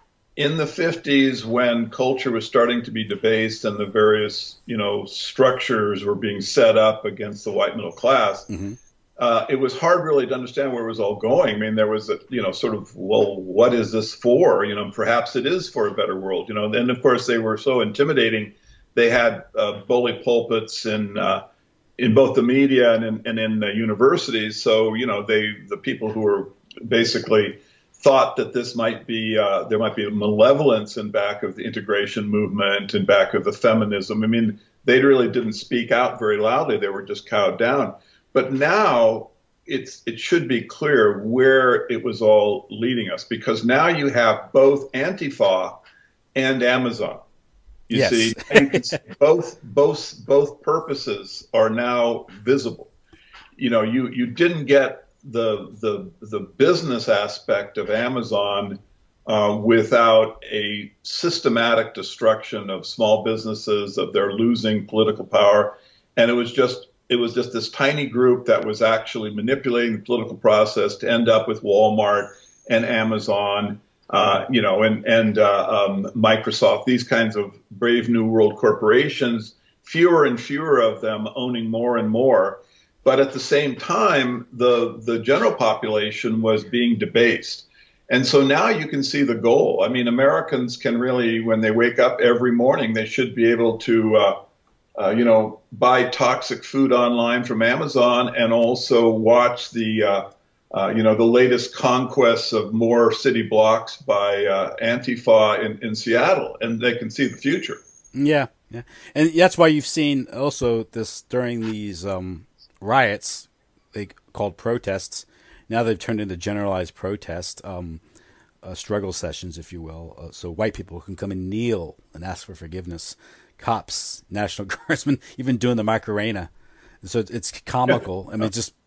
in the fifties, when culture was starting to be debased and the various, you know, structures were being set up against the white middle class, mm-hmm. Uh, it was hard really to understand where it was all going. I mean, there was a, you know, sort of, well, what is this for? You know, perhaps it is for a better world, you know. And of course, they were so intimidating. They had uh, bully pulpits in uh, in both the media and in, and in the universities. So, you know, they the people who were basically thought that this might be uh, there might be a malevolence in back of the integration movement and back of the feminism. I mean, they really didn't speak out very loudly. They were just cowed down. But now it's it should be clear where it was all leading us, because now you have both Antifa and Amazon. You yes. see, you can see both both both purposes are now visible. You know, you you didn't get the the the business aspect of Amazon uh, without a systematic destruction of small businesses, of their losing political power, and it was just. It was just this tiny group that was actually manipulating the political process to end up with Walmart and Amazon, uh, you know, and and uh, um, Microsoft, these kinds of brave new world corporations, fewer and fewer of them owning more and more. But at the same time, the the general population was being debased. And so now you can see the goal. I mean, Americans can really, when they wake up every morning, they should be able to uh, Uh, you know, buy toxic food online from Amazon and also watch the, uh, uh, you know, the latest conquests of more city blocks by uh, Antifa in, in Seattle, and they can see the future. Yeah, yeah, and that's why you've seen also this during these um, riots, they called protests. Now they've turned into generalized protest um, uh, struggle sessions, if you will. Uh, so white people can come and kneel and ask for forgiveness. Cops, National Guardsmen, even doing the Macarena. So it's comical. I mean, just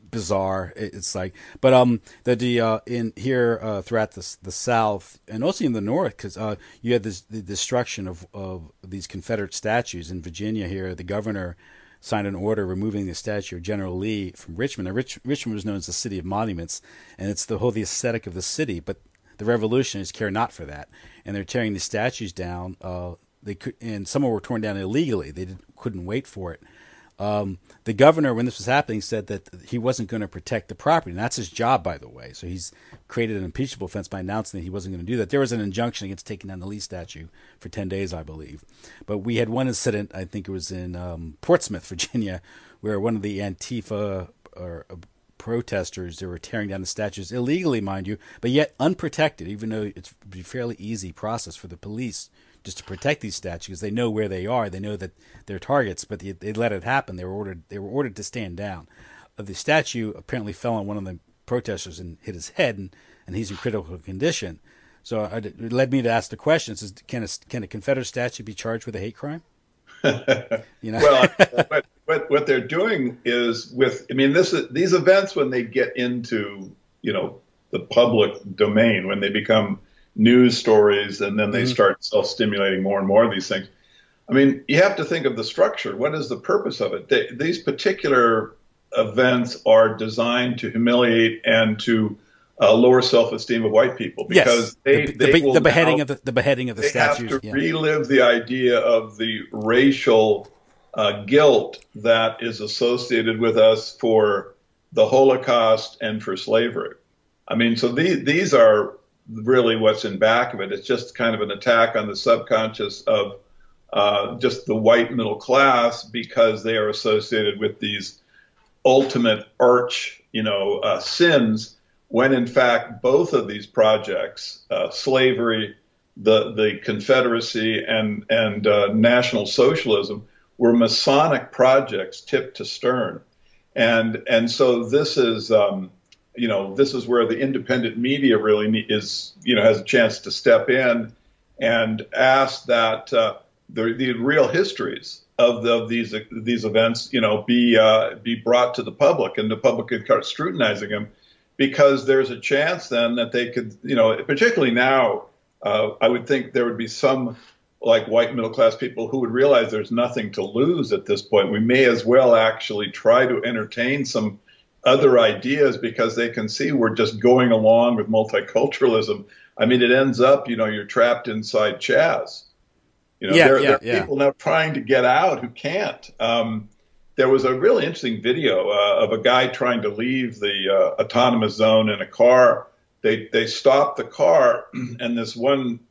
bizarre. It's like, but um, the, the uh, in here uh, throughout the the South and also in the North, because uh, you had this the destruction of of these Confederate statues in Virginia. Here, the governor signed an order removing the statue of General Lee from Richmond. Now, Rich, Richmond was known as the city of monuments, and it's the whole the aesthetic of the city. But the revolutionists care not for that, and they're tearing the statues down. Uh, they could, and some were torn down illegally. They didn't, couldn't wait for it. Um, the governor, when this was happening, said that he wasn't going to protect the property. And that's his job, by the way. So he's created an impeachable offense by announcing that he wasn't going to do that. There was an injunction against taking down the Lee statue for ten days, I believe. But we had one incident, I think it was in um, Portsmouth, Virginia, where one of the Antifa or uh, protesters, they were tearing down the statues illegally, mind you, but yet unprotected, even though it's a fairly easy process for the police just to protect these statues. They know where they are. They know that they're targets, but they, they let it happen. They were ordered. They were ordered to stand down. Uh, the statue apparently fell on one of the protesters and hit his head, and, and he's in critical condition. So uh, it led me to ask the question: is, Can a can a Confederate statue be charged with a hate crime? You know? Well, what, what what they're doing is with. I mean, this these events, when they get into you know the public domain, when they become news stories, and then they mm-hmm. start self-stimulating more and more of these things. I mean, you have to think of the structure. What is the purpose of it? They, these particular events are designed to humiliate and to uh, lower self-esteem of white people, because yes. they, the, they the, will the beheading now, of the, the beheading of the they statues. have to yeah. relive the idea of the racial uh, guilt that is associated with us for the Holocaust and for slavery. I mean, so these these are really what's in back of it. It's just kind of an attack on the subconscious of uh, just the white middle class, because they are associated with these ultimate arch, you know, uh, sins, when in fact both of these projects, uh, slavery, the the Confederacy, and and uh, National Socialism, were Masonic projects tipped to stern, and and so this is. Um, You know, this is where the independent media really is, you know, has a chance to step in and ask that uh, the, the real histories of, the, of these these events, you know, be uh, be brought to the public, and the public can start scrutinizing them, because there's a chance then that they could, you know, particularly now, uh, I would think there would be some like white middle class people who would realize there's nothing to lose at this point. We may as well actually try to entertain some other ideas, because they can see we're just going along with multiculturalism. I mean, it ends up, you know, you're trapped inside Chaz. You know, yeah, there, yeah, there are yeah. people now trying to get out who can't. Um, there was a really interesting video uh, of a guy trying to leave the uh, autonomous zone in a car. They they stopped the car, and this one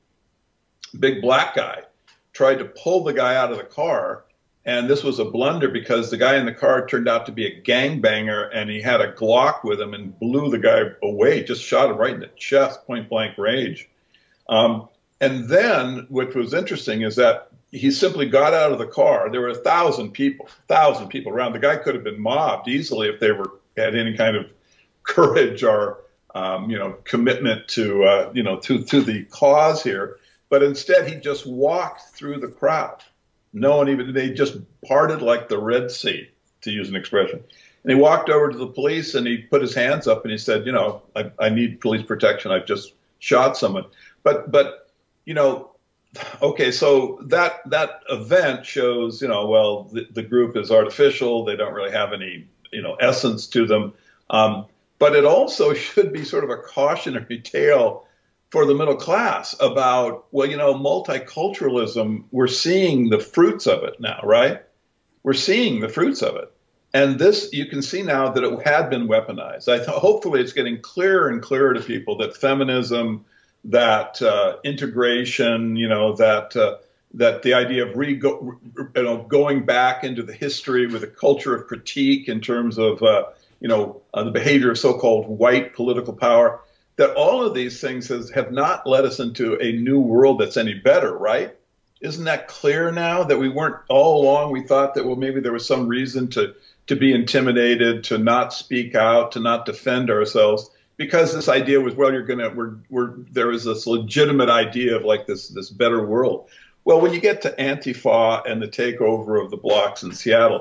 big black guy tried to pull the guy out of the car. And this was a blunder, because the guy in the car turned out to be a gangbanger, and he had a Glock with him and blew the guy away, just shot him right in the chest, point blank range. Um, and then what was interesting is that he simply got out of the car. There were a thousand people, thousand people around. The guy could have been mobbed easily if they were had any kind of courage or, um, you know, commitment to, uh, you know, to, to the cause here. But instead, he just walked through the crowd. No one even, they just parted like the Red Sea, to use an expression. And he walked over to the police, and he put his hands up, and he said, you know, I, I need police protection. I've just shot someone. But, but, you know, okay, so that, that event shows, you know, well, the, the group is artificial. They don't really have any, you know, essence to them. Um, but it also should be sort of a cautionary tale for the middle class about, well, you know, multiculturalism, we're seeing the fruits of it now, right? We're seeing the fruits of it. And this, you can see now that it had been weaponized. I th- hopefully it's getting clearer and clearer to people that feminism, that uh, integration, you know, that uh, that the idea of re- go, you know, going back into the history with a culture of critique in terms of, uh, you know, uh, the behavior of so-called white political power, that all of these things has, have not led us into a new world that's any better, right? Isn't that clear now, that we weren't all along, we thought that, well, maybe there was some reason to, to be intimidated, to not speak out, to not defend ourselves, because this idea was, well, you're going to, we're, we're, there is this legitimate idea of like this, this better world. Well, when you get to Antifa and the takeover of the blocks in Seattle,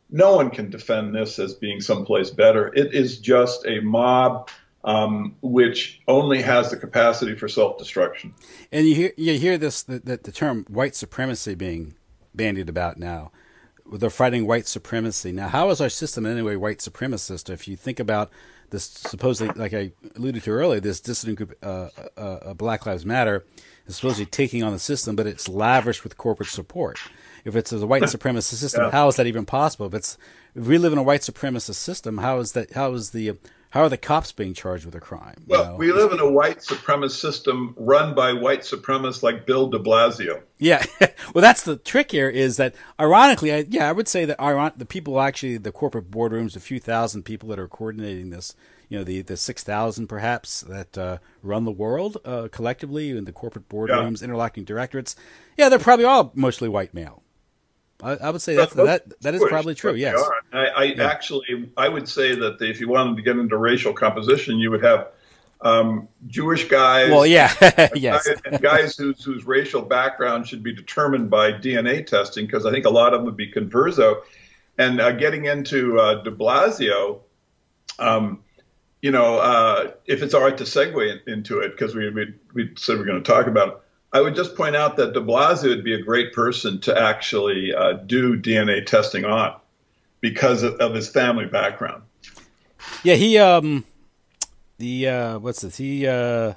no one can defend this as being someplace better. It is just a mob um, which only has the capacity for self-destruction. And you hear you hear this the, the, the term white supremacy being bandied about now. They're fighting white supremacy. Now, how is our system in any way white supremacist? If you think about this, supposedly, like I alluded to earlier, this dissident group, uh, uh, uh, Black Lives Matter, is supposedly taking on the system, but it's lavished with corporate support. If it's a white supremacist system, Yeah. how is that even possible? If it's if we live in a white supremacist system, how is that? How is the how are the cops being charged with a crime? You Well, know? we live in a white supremacist system run by white supremacists like Bill de Blasio. Yeah, well, that's the trick here. Is that ironically, I, yeah, I would say that iron, the people actually, the corporate boardrooms, a few thousand people that are coordinating this, you know, the the six thousand perhaps that uh, run the world uh, collectively in the corporate Yeah. boardrooms, interlocking directorates. Yeah, they're probably all mostly white male. I, I would say that's, Well, that that is Jewish, probably true. but they Yes. are. I, I Yeah. actually, I would say that if you wanted to get into racial composition, you would have um, Jewish guys, Well, yeah. Yes. guys, and guys whose whose racial background should be determined by D N A testing, because I think a lot of them would be converso. And uh, getting into uh, De Blasio, um, you know, uh, if it's all right to segue in, into it, because we, we we said we're going to talk about it. I would just point out that de Blasio would be a great person to actually uh, do D N A testing on because of, of his family background. Yeah, he um the uh what's this? He uh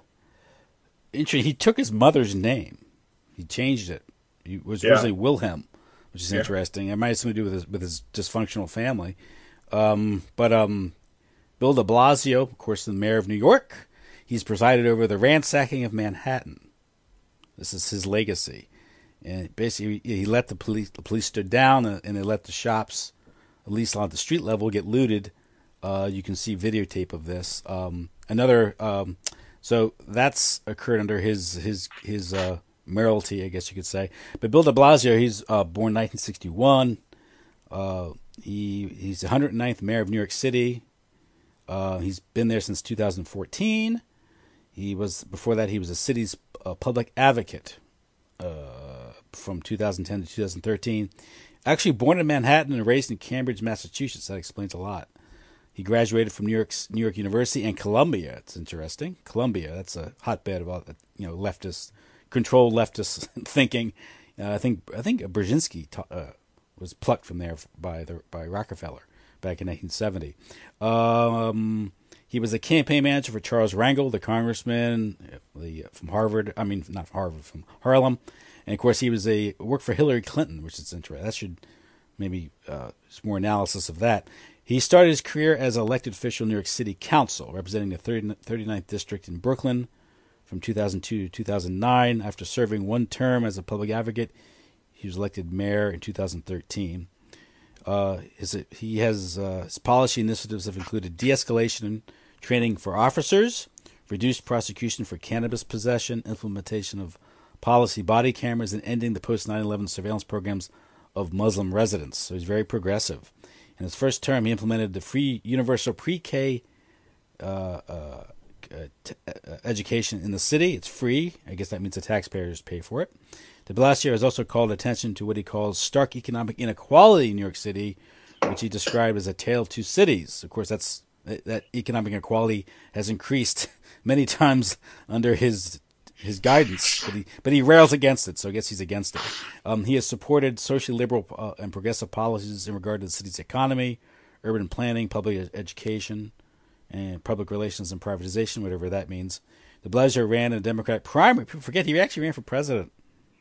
inter- he took his mother's name. He changed it. He was Yeah. originally Wilhelm, which is Yeah. interesting. It might have something to do with his with his dysfunctional family. Um but um Bill de Blasio, of course, the mayor of New York, he's presided over the ransacking of Manhattan. This is his legacy. And basically he let the police the police stood down and, and they let the shops, at least on the street level, get looted. Uh, you can see videotape of this. Um, another, um, so that's occurred under his his his uh, mayoralty, I guess you could say. But Bill de Blasio, he's uh, born nineteen sixty-one. Uh, he he's the one hundred ninth mayor of New York City. Uh, he's been there since two thousand fourteen. He was before that he was the city's uh, public advocate uh, from two thousand ten to two thousand thirteen. Actually born in Manhattan and raised in Cambridge, Massachusetts. That explains a lot. He graduated from New York's New York University and Columbia. It's interesting. Columbia, that's a hotbed of all you know leftist, controlled leftist thinking. Uh, I think I think Brzezinski ta- uh, was plucked from there by the by Rockefeller back in nineteen seventy. Um, he was a campaign manager for Charles Rangel, the congressman, the from Harvard. I mean, not from Harvard, from Harlem, and of course he was a worked for Hillary Clinton, which is interesting. That should maybe uh, some more analysis of that. He started his career as an elected official in New York City Council, representing the thirty-ninth District in Brooklyn from two thousand two to two thousand nine. After serving one term as a public advocate, he was elected mayor in two thousand thirteen. Uh, his, he has uh, his policy initiatives have included de-escalation and training for officers, reduced prosecution for cannabis possession, implementation of policy body cameras, and ending the post nine eleven surveillance programs of Muslim residents. So he's very progressive. In his first term, he implemented the free universal pre-K uh, uh, t- uh, education in the city. It's free. I guess that means the taxpayers pay for it. De Blasio has also called attention to what he calls stark economic inequality in New York City, which he described as a tale of two cities. Of course, that's that economic inequality has increased many times under his his guidance, but he but he rails against it, so I guess he's against it. Um, he has supported socially liberal uh, and progressive policies in regard to the city's economy, urban planning, public education, and public relations and privatization, whatever that means. De Blasio ran in a Democratic primary. People forget he actually ran for president.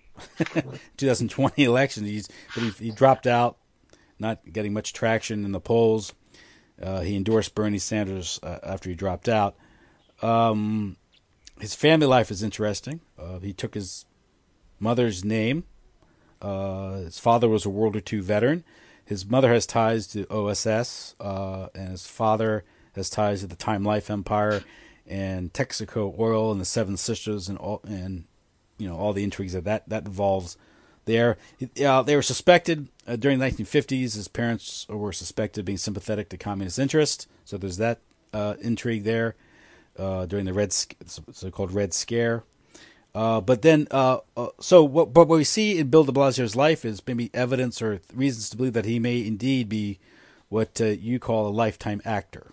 twenty twenty election, he's, but he, he dropped out, not getting much traction in the polls. Uh, he endorsed Bernie Sanders uh, after he dropped out. Um, his family life is interesting. Uh, he took his mother's name. Uh, his father was a World War Two veteran. His mother has ties to O S S, uh, and his father has ties to the Time Life Empire and Texaco Oil and the Seven Sisters and all, and you know all the intrigues that that, that involves. There, uh, they were suspected uh, during the nineteen fifties. His parents were suspected of being sympathetic to communist interests, so there's that uh, intrigue there uh, during the Red so-called Red Scare. Uh, but then, uh, uh, so what, what we see in Bill de Blasio's life is maybe evidence or reasons to believe that he may indeed be what uh, you call a lifetime actor.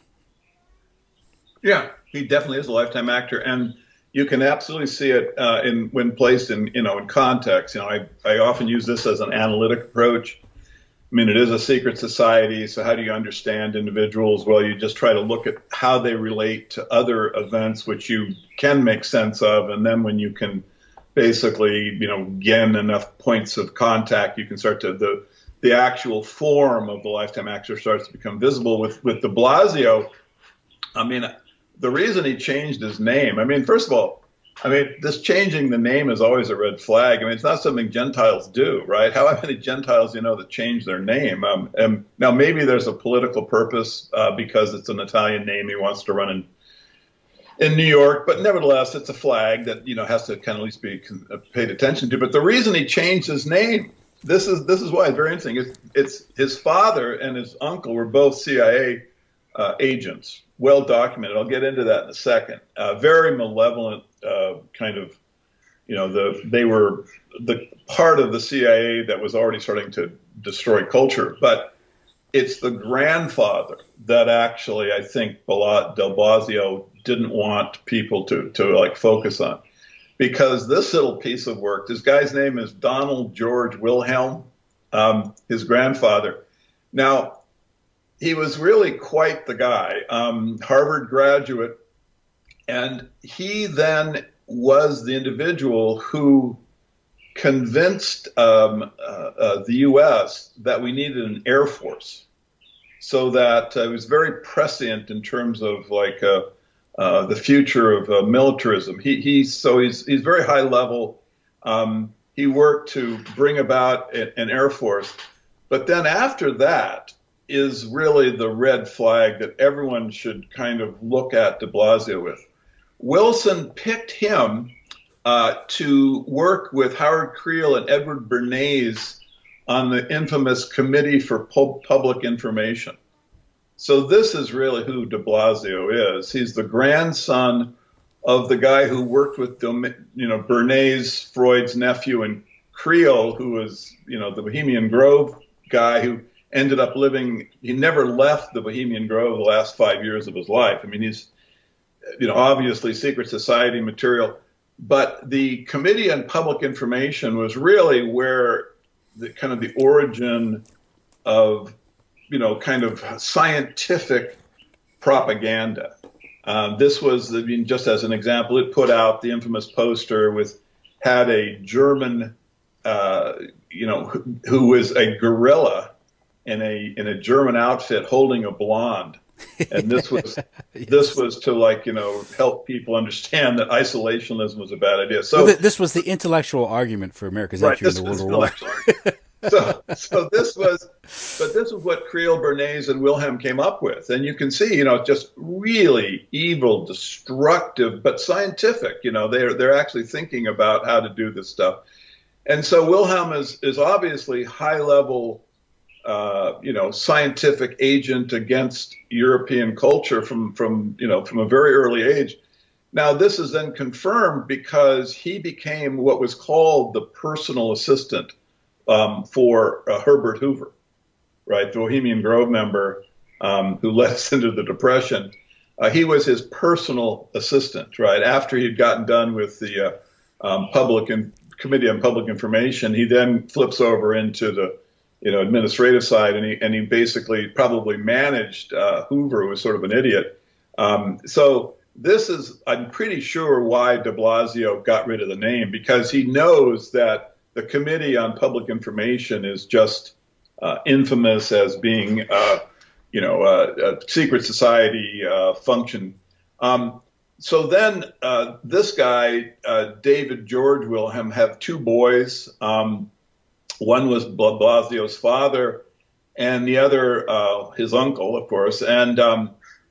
Yeah, he definitely is a lifetime actor, and you can absolutely see it uh, in when placed in you know in context. You know, I I often use this as an analytic approach. I mean, it is a secret society, so how do you understand individuals? Well, you just try to look at how they relate to other events, which you can make sense of, and then when you can basically, you know, gain enough points of contact, you can start to the the actual form of the lifetime actor starts to become visible. With with de Blasio, I mean, the reason he changed his name, I mean, first of all, I mean, this changing the name is always a red flag. I mean, it's not something Gentiles do, right? How many Gentiles do you know that change their name? Um, and now, maybe there's a political purpose uh, because it's an Italian name. He wants to run in in New York, but nevertheless, it's a flag that you know has to kind of at least be paid attention to. But the reason he changed his name, this is this is why it's very interesting. It's, it's his father and his uncle were both C I A uh, agents, well documented. I'll get into that in a second. Uh, very malevolent uh, kind of, you know, the they were the part of the C I A that was already starting to destroy culture. But it's the grandfather that actually, I think, Del Blasio didn't want people to to like focus on, because this little piece of work, this guy's name is Donald George Wilhelm, um, his grandfather. Now, he was really quite the guy, um, Harvard graduate, and he then was the individual who convinced um, uh, uh, the U S that we needed an air force, so that uh, it was very prescient in terms of like uh, uh, the future of uh, militarism. He, he's so he's he's very high level. Um, he worked to bring about a, an air force, but then after that is really the red flag that everyone should kind of look at de Blasio with. Wilson picked him uh, to work with Howard Creel and Edward Bernays on the infamous Committee for Pub- Public Information. So this is really who de Blasio is. He's the grandson of the guy who worked with, you know, Bernays, Freud's nephew, and Creel, who was, you know, the Bohemian Grove guy who ended up living, he never left the Bohemian Grove the last five years of his life. I mean, he's, you know, obviously secret society material, but the Committee on Public Information was really where the kind of the origin of, you know, kind of scientific propaganda. Um, this was, I mean, just as an example, it put out the infamous poster with, had a German, uh, you know, who, who was a gorilla in a in a German outfit holding a blonde, and this was yes. this was to like you know help people understand that isolationism was a bad idea. So well, this was the intellectual argument for America's right, entry into World War One. so so this was, but this was what Creel, Bernays, and Wilhelm came up with, and you can see you know just really evil, destructive, but scientific. You know they're they're actually thinking about how to do this stuff, and so Wilhelm is is obviously high level. Uh, you know, scientific agent against European culture from, from, you know, from a very early age. Now, this is then confirmed because he became what was called the personal assistant um, for uh, Herbert Hoover, right? The Bohemian Grove member um, who led us into the Depression. Uh, he was his personal assistant, right? After he'd gotten done with the uh, um, public and Committee on Public Information, he then flips over into the you know, administrative side, and he and he basically probably managed uh, Hoover, who was sort of an idiot. Um, so this is, I'm pretty sure, why de Blasio got rid of the name, because he knows that the Committee on Public Information is just uh, infamous as being, uh, you know, uh, a secret society uh, function. Um, so then uh, this guy, uh, David George Wilhelm, have two boys. Um, One was Blasio's father, and the other, uh, his uncle, of course. And um,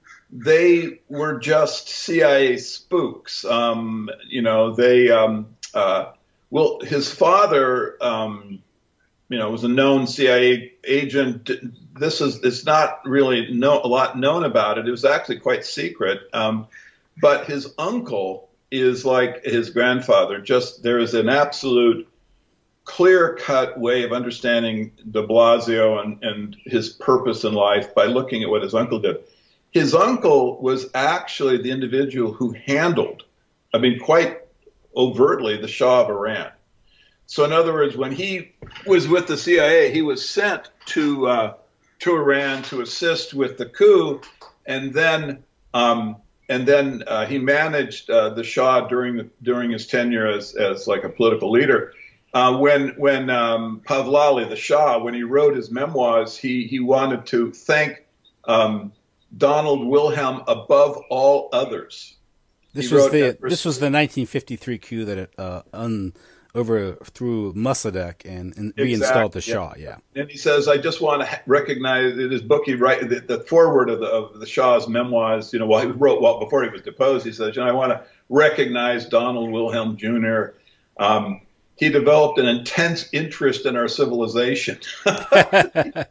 they were just C I A spooks. Um, you know, they, um, uh, well, his father, um, you know, was a known C I A agent. This is, it's not really no, a lot known about it. It was actually quite secret. Um, but his uncle is like his grandfather. Just there is an absolute clear-cut way of understanding de Blasio and, and his purpose in life by looking at what his uncle did. His uncle was actually the individual who handled, I mean, quite overtly, the Shah of Iran. So in other words, when he was with the C I A, he was sent to uh, to Iran to assist with the coup, and then um, and then uh, he managed uh, the Shah during the, during his tenure as as like a political leader. Uh, when when um, Pahlavi, the Shah, when he wrote his memoirs, he he wanted to thank um, Donald Wilhelm above all others. This he was the this was the nineteen fifty-three coup that uh, un, overthrew Mossadegh and, and exactly, reinstalled the Shah. Yeah. yeah. And he says, I just want to recognize in his book. He write the, the foreword of the of the Shah's memoirs. You know, while he wrote well before he was deposed, he says, you know, I want to recognize Donald Wilhelm Junior Um, He developed an intense interest in our civilization. and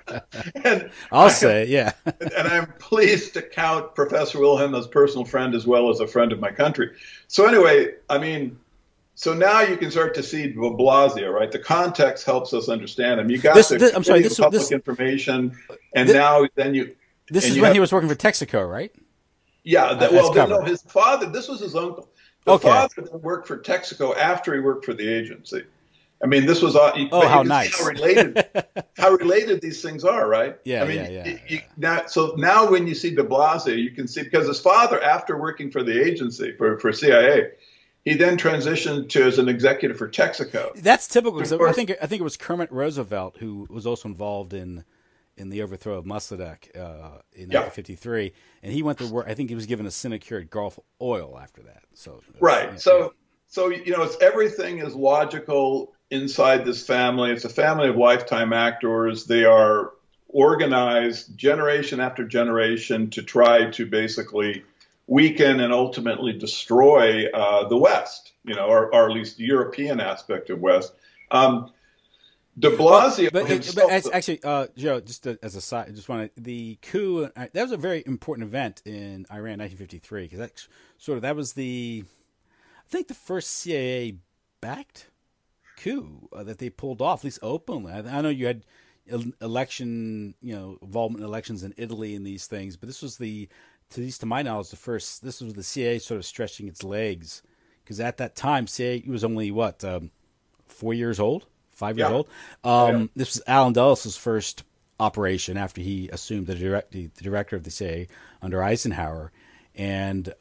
I'll I, say, yeah. And I'm pleased to count Professor Wilhelm as a personal friend as well as a friend of my country. So anyway, I mean, so now you can start to see de Blasio, right? The context helps us understand him. You got this, the this, I'm sorry, this, public this, information, and this, now then you. This is you when have, he was working for Texaco, right? Yeah. That, well, no, his father. This was his uncle. The okay. father then worked for Texaco after he worked for the agency. I mean, this was you, oh, you how can nice! See how related, how related these things are, right? Yeah, I mean, yeah, yeah, you, yeah. You, now, so now when you see De Blasio, you can see because his father, after working for the agency for for C I A, he then transitioned to as an executive for Texaco. That's typical. So I think I think it was Kermit Roosevelt who was also involved in. in the overthrow of Mossadegh uh, in yeah. nineteen fifty-three, and he went to work. I think he was given a sinecure at Gulf Oil after that. So right, yeah, so yeah. so you know, it's everything is logical inside this family. It's a family of lifetime actors. They are organized generation after generation to try to basically weaken and ultimately destroy uh, the West. You know, or, or at least the European aspect of West. Um, De Blasio, well, but, himself, but actually, uh, Joe, just to, as a side, I just want to the coup. Uh, that was a very important event in Iran, nineteen fifty-three, because that sort of that was the, I think, the first C I A backed coup uh, that they pulled off, at least openly. I, I know you had election, you know, involvement in elections in Italy and these things, but this was the, to at least to my knowledge, the first. This was the C I A sort of stretching its legs, because at that time, C I A was only what um, four years old. Five years yeah. old. Um, yeah. This was Allen Dulles' first operation after he assumed the, direct, the, the director of the C I A under Eisenhower, and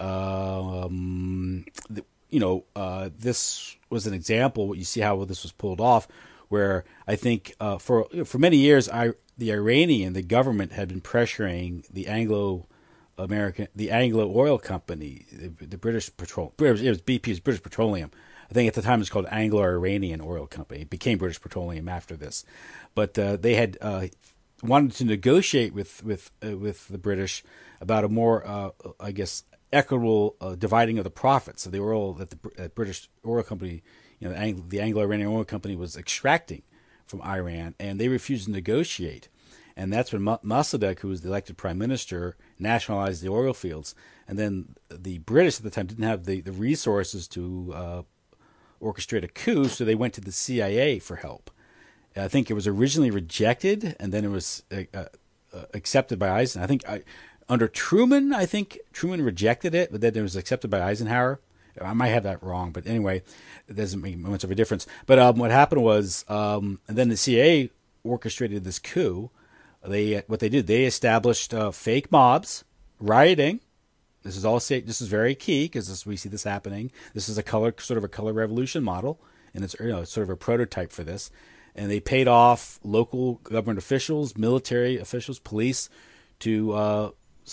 um, the, you know uh, this was an example. You see how this was pulled off, where I think uh, for for many years, I, the Iranian the government had been pressuring the Anglo American the Anglo Oil Company, the, the British Petrol, it was B P's British Petroleum. I think at the time it was called Anglo-Iranian Oil Company. It became British Petroleum after this, but uh, they had uh, wanted to negotiate with with uh, with the British about a more, uh, I guess, equitable uh, dividing of the profits of the oil that the uh, British Oil Company, you know, the, Ang- the Anglo-Iranian Oil Company was extracting from Iran, and they refused to negotiate. And that's when Mossadegh, who was the elected prime minister, nationalized the oil fields. And then the British at the time didn't have the, the resources to uh, orchestrate a coup, so they went to the C I A for help. I think it was originally rejected, and then it was uh, uh, accepted by Eisenhower. I think I, under Truman, I think Truman rejected it, but then it was accepted by Eisenhower. I might have that wrong, but anyway, it doesn't make much of a difference. But um, what happened was, um, and then the C I A orchestrated this coup. They what they did, they established uh, fake mobs, rioting. This is all this is very key because we see this happening. This is a color sort of a color revolution model, and it's, you know, it's sort of a prototype for this. And they paid off local government officials, military officials, police to uh,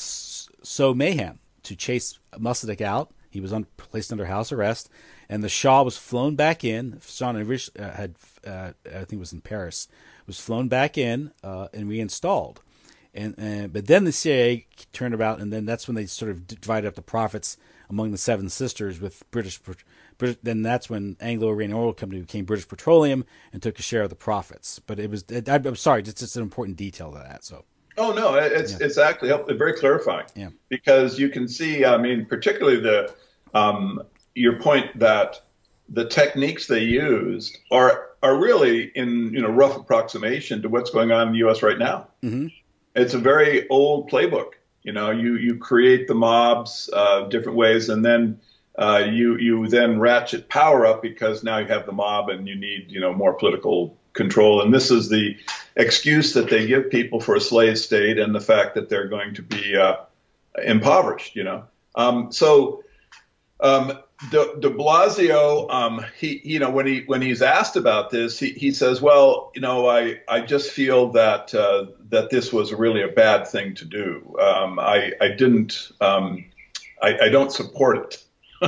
sow mayhem, to chase Mossadegh out. He was un- placed under house arrest, and the Shah was flown back in. Shah uh, had, uh, I think it was in Paris, was flown back in uh, and reinstalled. And, and but then the C I A turned about, and then that's when they sort of divided up the profits among the Seven Sisters with British. British then that's when Anglo-Iranian Oil Company became British Petroleum and took a share of the profits. But it was it, I'm sorry, it's just an important detail to that. So. Oh no, it's yeah. it's actually very clarifying. Yeah. Because you can see, I mean, particularly the um, your point that the techniques they used are are really in you know rough approximation to what's going on in the U S right now. Mm-hmm. It's a very old playbook. You know, you you create the mobs uh, different ways, and then uh, you you then ratchet power up because now you have the mob and you need you know more political control. And this is the excuse that they give people for a slave state and the fact that they're going to be uh, impoverished. You know, um, so. Um, De, de Blasio, um, he, you know, when he when he's asked about this, he, he says, "Well, you know, I, I just feel that uh, that this was really a bad thing to do. Um, I I didn't, um, I, I don't support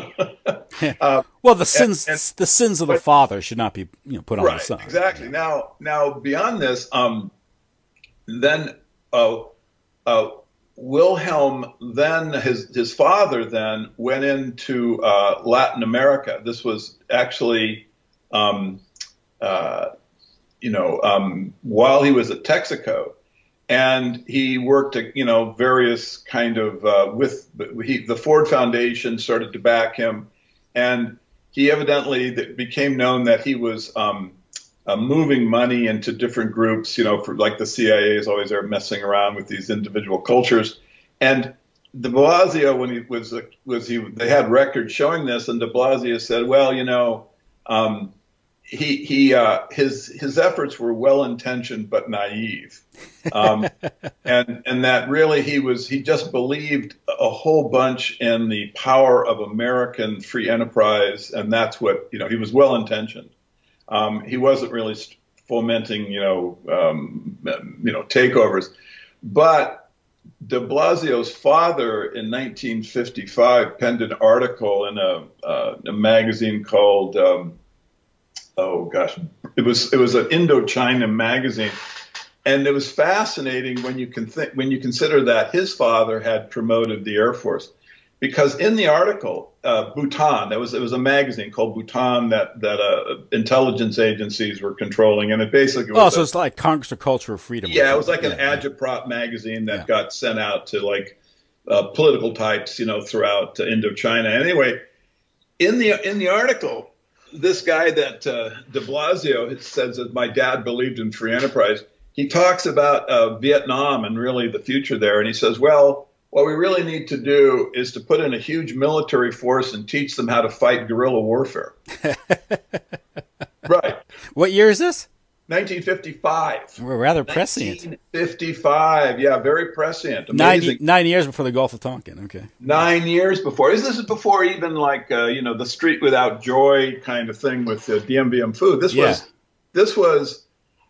it." uh, well, the sins and, and, the sins of the but, father should not be you know put on right, the son. Exactly. Yeah. Now now beyond this, um, then uh, uh, Wilhelm then his his father then went into uh, Latin America. This was actually, um, uh, you know, um, while he was at Texaco, and he worked at you know various kind of uh, with he, the Ford Foundation started to back him, and he evidently became known that he was. Um, Uh, moving money into different groups, you know, for like the C I A is always there messing around with these individual cultures. And de Blasio, when he was, uh, was he, they had records showing this, and de Blasio said, well, you know, um, he, he, uh, his, his efforts were well-intentioned but naive. Um, and, and that really he was, he just believed a whole bunch in the power of American free enterprise. And that's what, you know, he was well-intentioned. Um, he wasn't really fomenting, you know, um, you know, takeovers. But de Blasio's father in nineteen fifty-five penned an article in a, uh, a magazine called, um, oh gosh, it was it was an Indochina magazine, and it was fascinating when you can think when you consider that his father had promoted the Air Force. Because in the article, uh, Bhutan, there was it was a magazine called Bhutan that that uh, intelligence agencies were controlling, and it basically was oh, so a, it's like Congress of Culture of Freedom. Yeah, it was like an yeah. agitprop magazine that yeah. got sent out to like uh, political types, you know, throughout uh, Indochina. Anyway, in the in the article, this guy that uh, de Blasio says that my dad believed in free enterprise. He talks about uh, Vietnam and really the future there, and he says, well. What we really need to do is to put in a huge military force and teach them how to fight guerrilla warfare. Right. What year is this? nineteen fifty-five. We're rather prescient. nineteen fifty-five. Yeah, very prescient. Amazing. Nine, nine years before the Gulf of Tonkin. Okay. Nine years before. This is before even like, uh, you know, the street without joy kind of thing with the D M V M food. This yeah. was, this was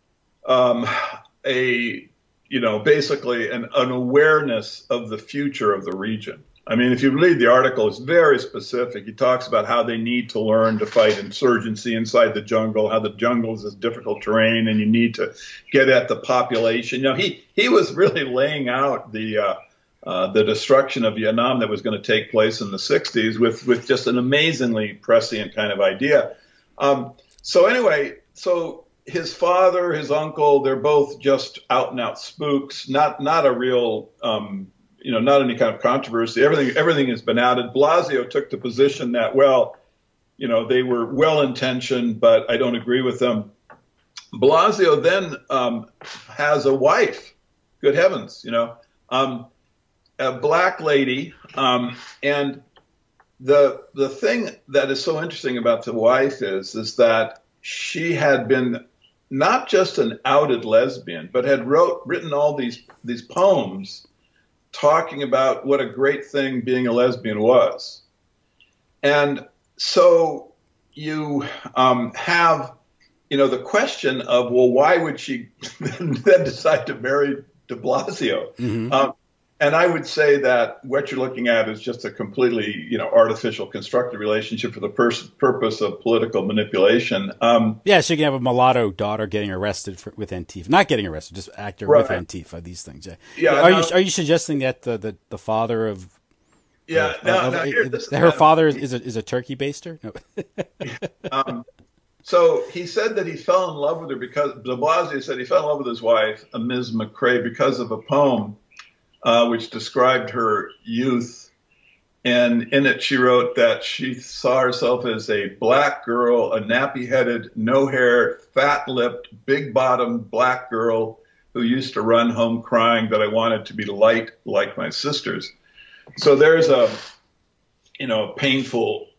um, a... you know, basically an, an awareness of the future of the region. I mean, if you read the article, it's very specific. He talks about how they need to learn to fight insurgency inside the jungle, how the jungle is this difficult terrain, and you need to get at the population. You know, he he was really laying out the uh, uh, the destruction of Vietnam that was going to take place in the sixties with with just an amazingly prescient kind of idea. Um, so anyway, so. His father, his uncle, they're both just out and out spooks, not not a real, um, you know, not any kind of controversy. Everything everything has been outed. Blasio took the position that, well, you know, they were well intentioned, but I don't agree with them. Blasio then um, has a wife. Good heavens, you know, um, a black lady. Um, and the the thing that is so interesting about the wife is is that she had been not just an outed lesbian, but had wrote written all these these poems talking about what a great thing being a lesbian was. And so you um, have, you know, the question of, well, why would she then decide to marry de Blasio? Mm-hmm. Um, and I would say that what you're looking at is just a completely, you know, artificial constructed relationship for the pers- purpose of political manipulation. Um, yeah, so you can have a mulatto daughter getting arrested for, with Antifa, not getting arrested, just actor right. with Antifa. These things. Yeah. yeah are now, you are you suggesting that the the, the father of yeah of, now, of, now of, here, this her is father is, is a is a turkey baster? No. um, So he said that he fell in love with her because de Blasio said he fell in love with his wife, Miz McCrae, because of a poem uh, which described her youth And in it, she wrote that she saw herself as a black girl, a nappy-headed, no-hair, fat-lipped, big-bottomed black girl who used to run home crying that I wanted to be light like my sisters. So there's a, you know, painful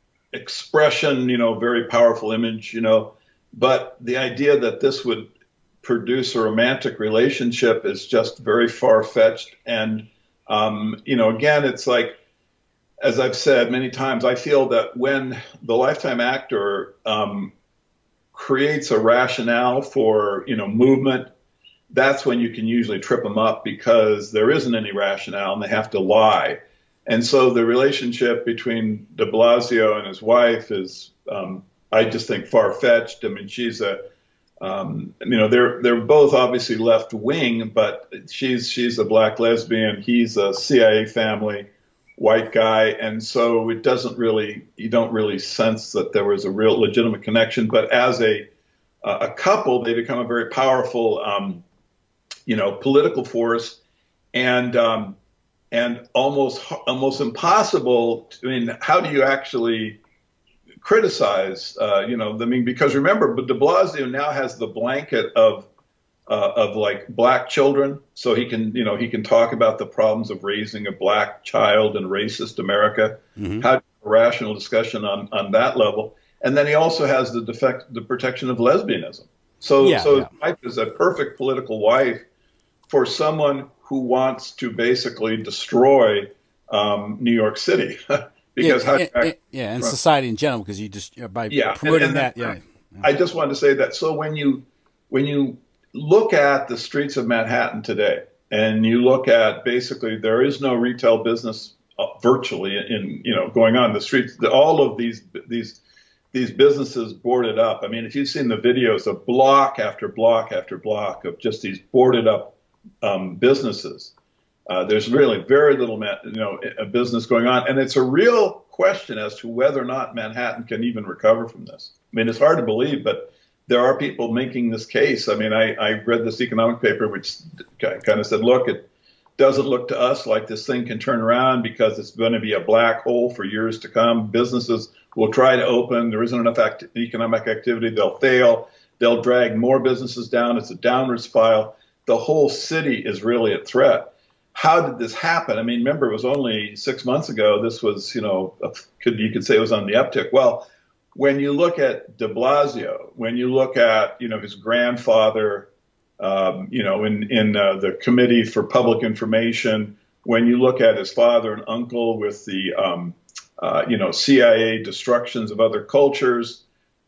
expression, you know, very powerful image, you know, but the idea that this would produce a romantic relationship is just very far-fetched. And, um, you know, again, it's like, as I've said many times, I feel that when the Lifetime actor um, creates a rationale for, you know, movement, that's when you can usually trip them up because there isn't any rationale and they have to lie. And so the relationship between de Blasio and his wife is, um, I just think, far-fetched. I mean, she's a, um, you know, they're they're both obviously left wing, but she's she's a black lesbian. He's a C I A family, white guy, and so it doesn't really, you don't really sense that there was a real legitimate connection. But as a a couple, they become a very powerful, um, you know, political force, and um, and almost almost impossible. To, I mean, how do you actually criticize? Uh, you know, I mean, because remember, but De Blasio now has the blanket of uh, of like black children, so he can, you know, he can talk about the problems of raising a black child in racist America. Mm-hmm. How do you have a rational discussion on on that level? And then he also has the defect, the protection of lesbianism. So, yeah, so yeah. His wife is a perfect political wife for someone who wants to basically destroy um, New York City. Because yeah, how and, and, yeah, and society in general, because you just by yeah, promoting and, and that. Yeah, I just wanted to say that. So when you when you look at the streets of Manhattan today, and you look at basically there is no retail business uh, virtually in you know going on the streets. The, all of these these these businesses boarded up. I mean, if you've seen the videos of block after block after block of just these boarded up um, businesses. Uh, there's really very little, you know, a business going on, and it's a real question as to whether or not Manhattan can even recover from this. I mean, it's hard to believe, but there are people making this case. I mean, I, I read this economic paper which kind of said, look, it doesn't look to us like this thing can turn around because it's going to be a black hole for years to come. Businesses will try to open. There isn't enough act- economic activity. They'll fail. They'll drag more businesses down. It's a downward spiral. The whole city is really at threat. How did this happen? I mean, remember, it was only six months ago. This was, you know, could you could say it was on the uptick. Well, when you look at de Blasio, when you look at, you know, his grandfather, um, you know, in, in uh, the Committee for Public Information, when you look at his father and uncle with the, um, uh, you know, C I A destructions of other cultures,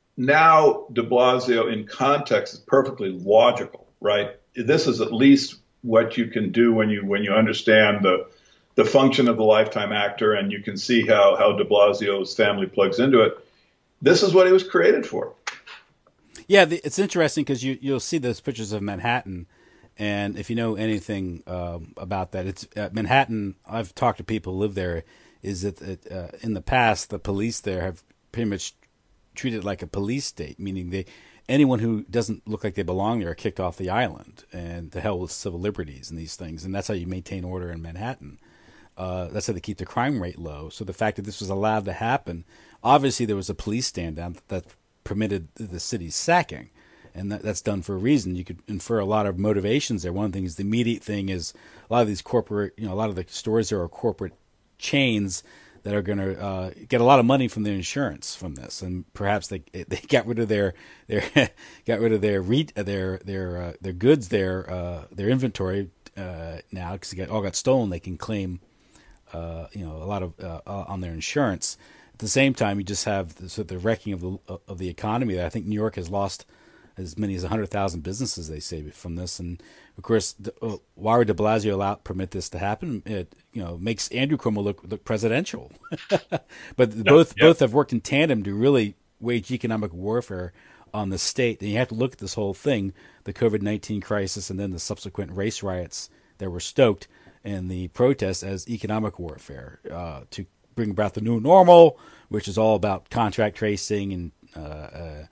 now de Blasio in context is perfectly logical, right? This is at least what you can do when you when you understand the the function of the Lifetime actor, and you can see how how de Blasio's family plugs into it. This is what he was created for. Yeah, the, it's interesting because you you'll see those pictures of Manhattan, and if you know anything um, about that, it's uh, Manhattan. I've talked to people who live there. Is that it, uh, in the past the police there have pretty much treated it like a police state, meaning they. Anyone who doesn't look like they belong there are kicked off the island, and to hell with civil liberties and these things. And that's how you maintain order in Manhattan. Uh, that's how they keep the crime rate low. So the fact that this was allowed to happen, obviously there was a police stand down that permitted the city's sacking, and that, that's done for a reason. You could infer a lot of motivations there. One thing is the immediate thing is a lot of these corporate, you know, a lot of the stores there are corporate chains that are going to uh, get a lot of money from their insurance from this, and perhaps they they got rid of their their got rid of their re- their their uh, their goods, their uh, their inventory uh, now because it all got stolen. They can claim uh, you know a lot of uh, on their insurance. At the same time, you just have the, so the wrecking of the of the economy. I think New York has lost as many as one hundred thousand businesses, they say, from this. And of course, the, uh, why would de Blasio allow permit this to happen? It you know makes Andrew Cuomo look, look presidential. But no, both yeah. both have worked in tandem to really wage economic warfare on the state. And you have to look at this whole thing, the COVID nineteen crisis and then the subsequent race riots that were stoked and the protests as economic warfare uh, to bring about the new normal, which is all about contract tracing and uh, uh,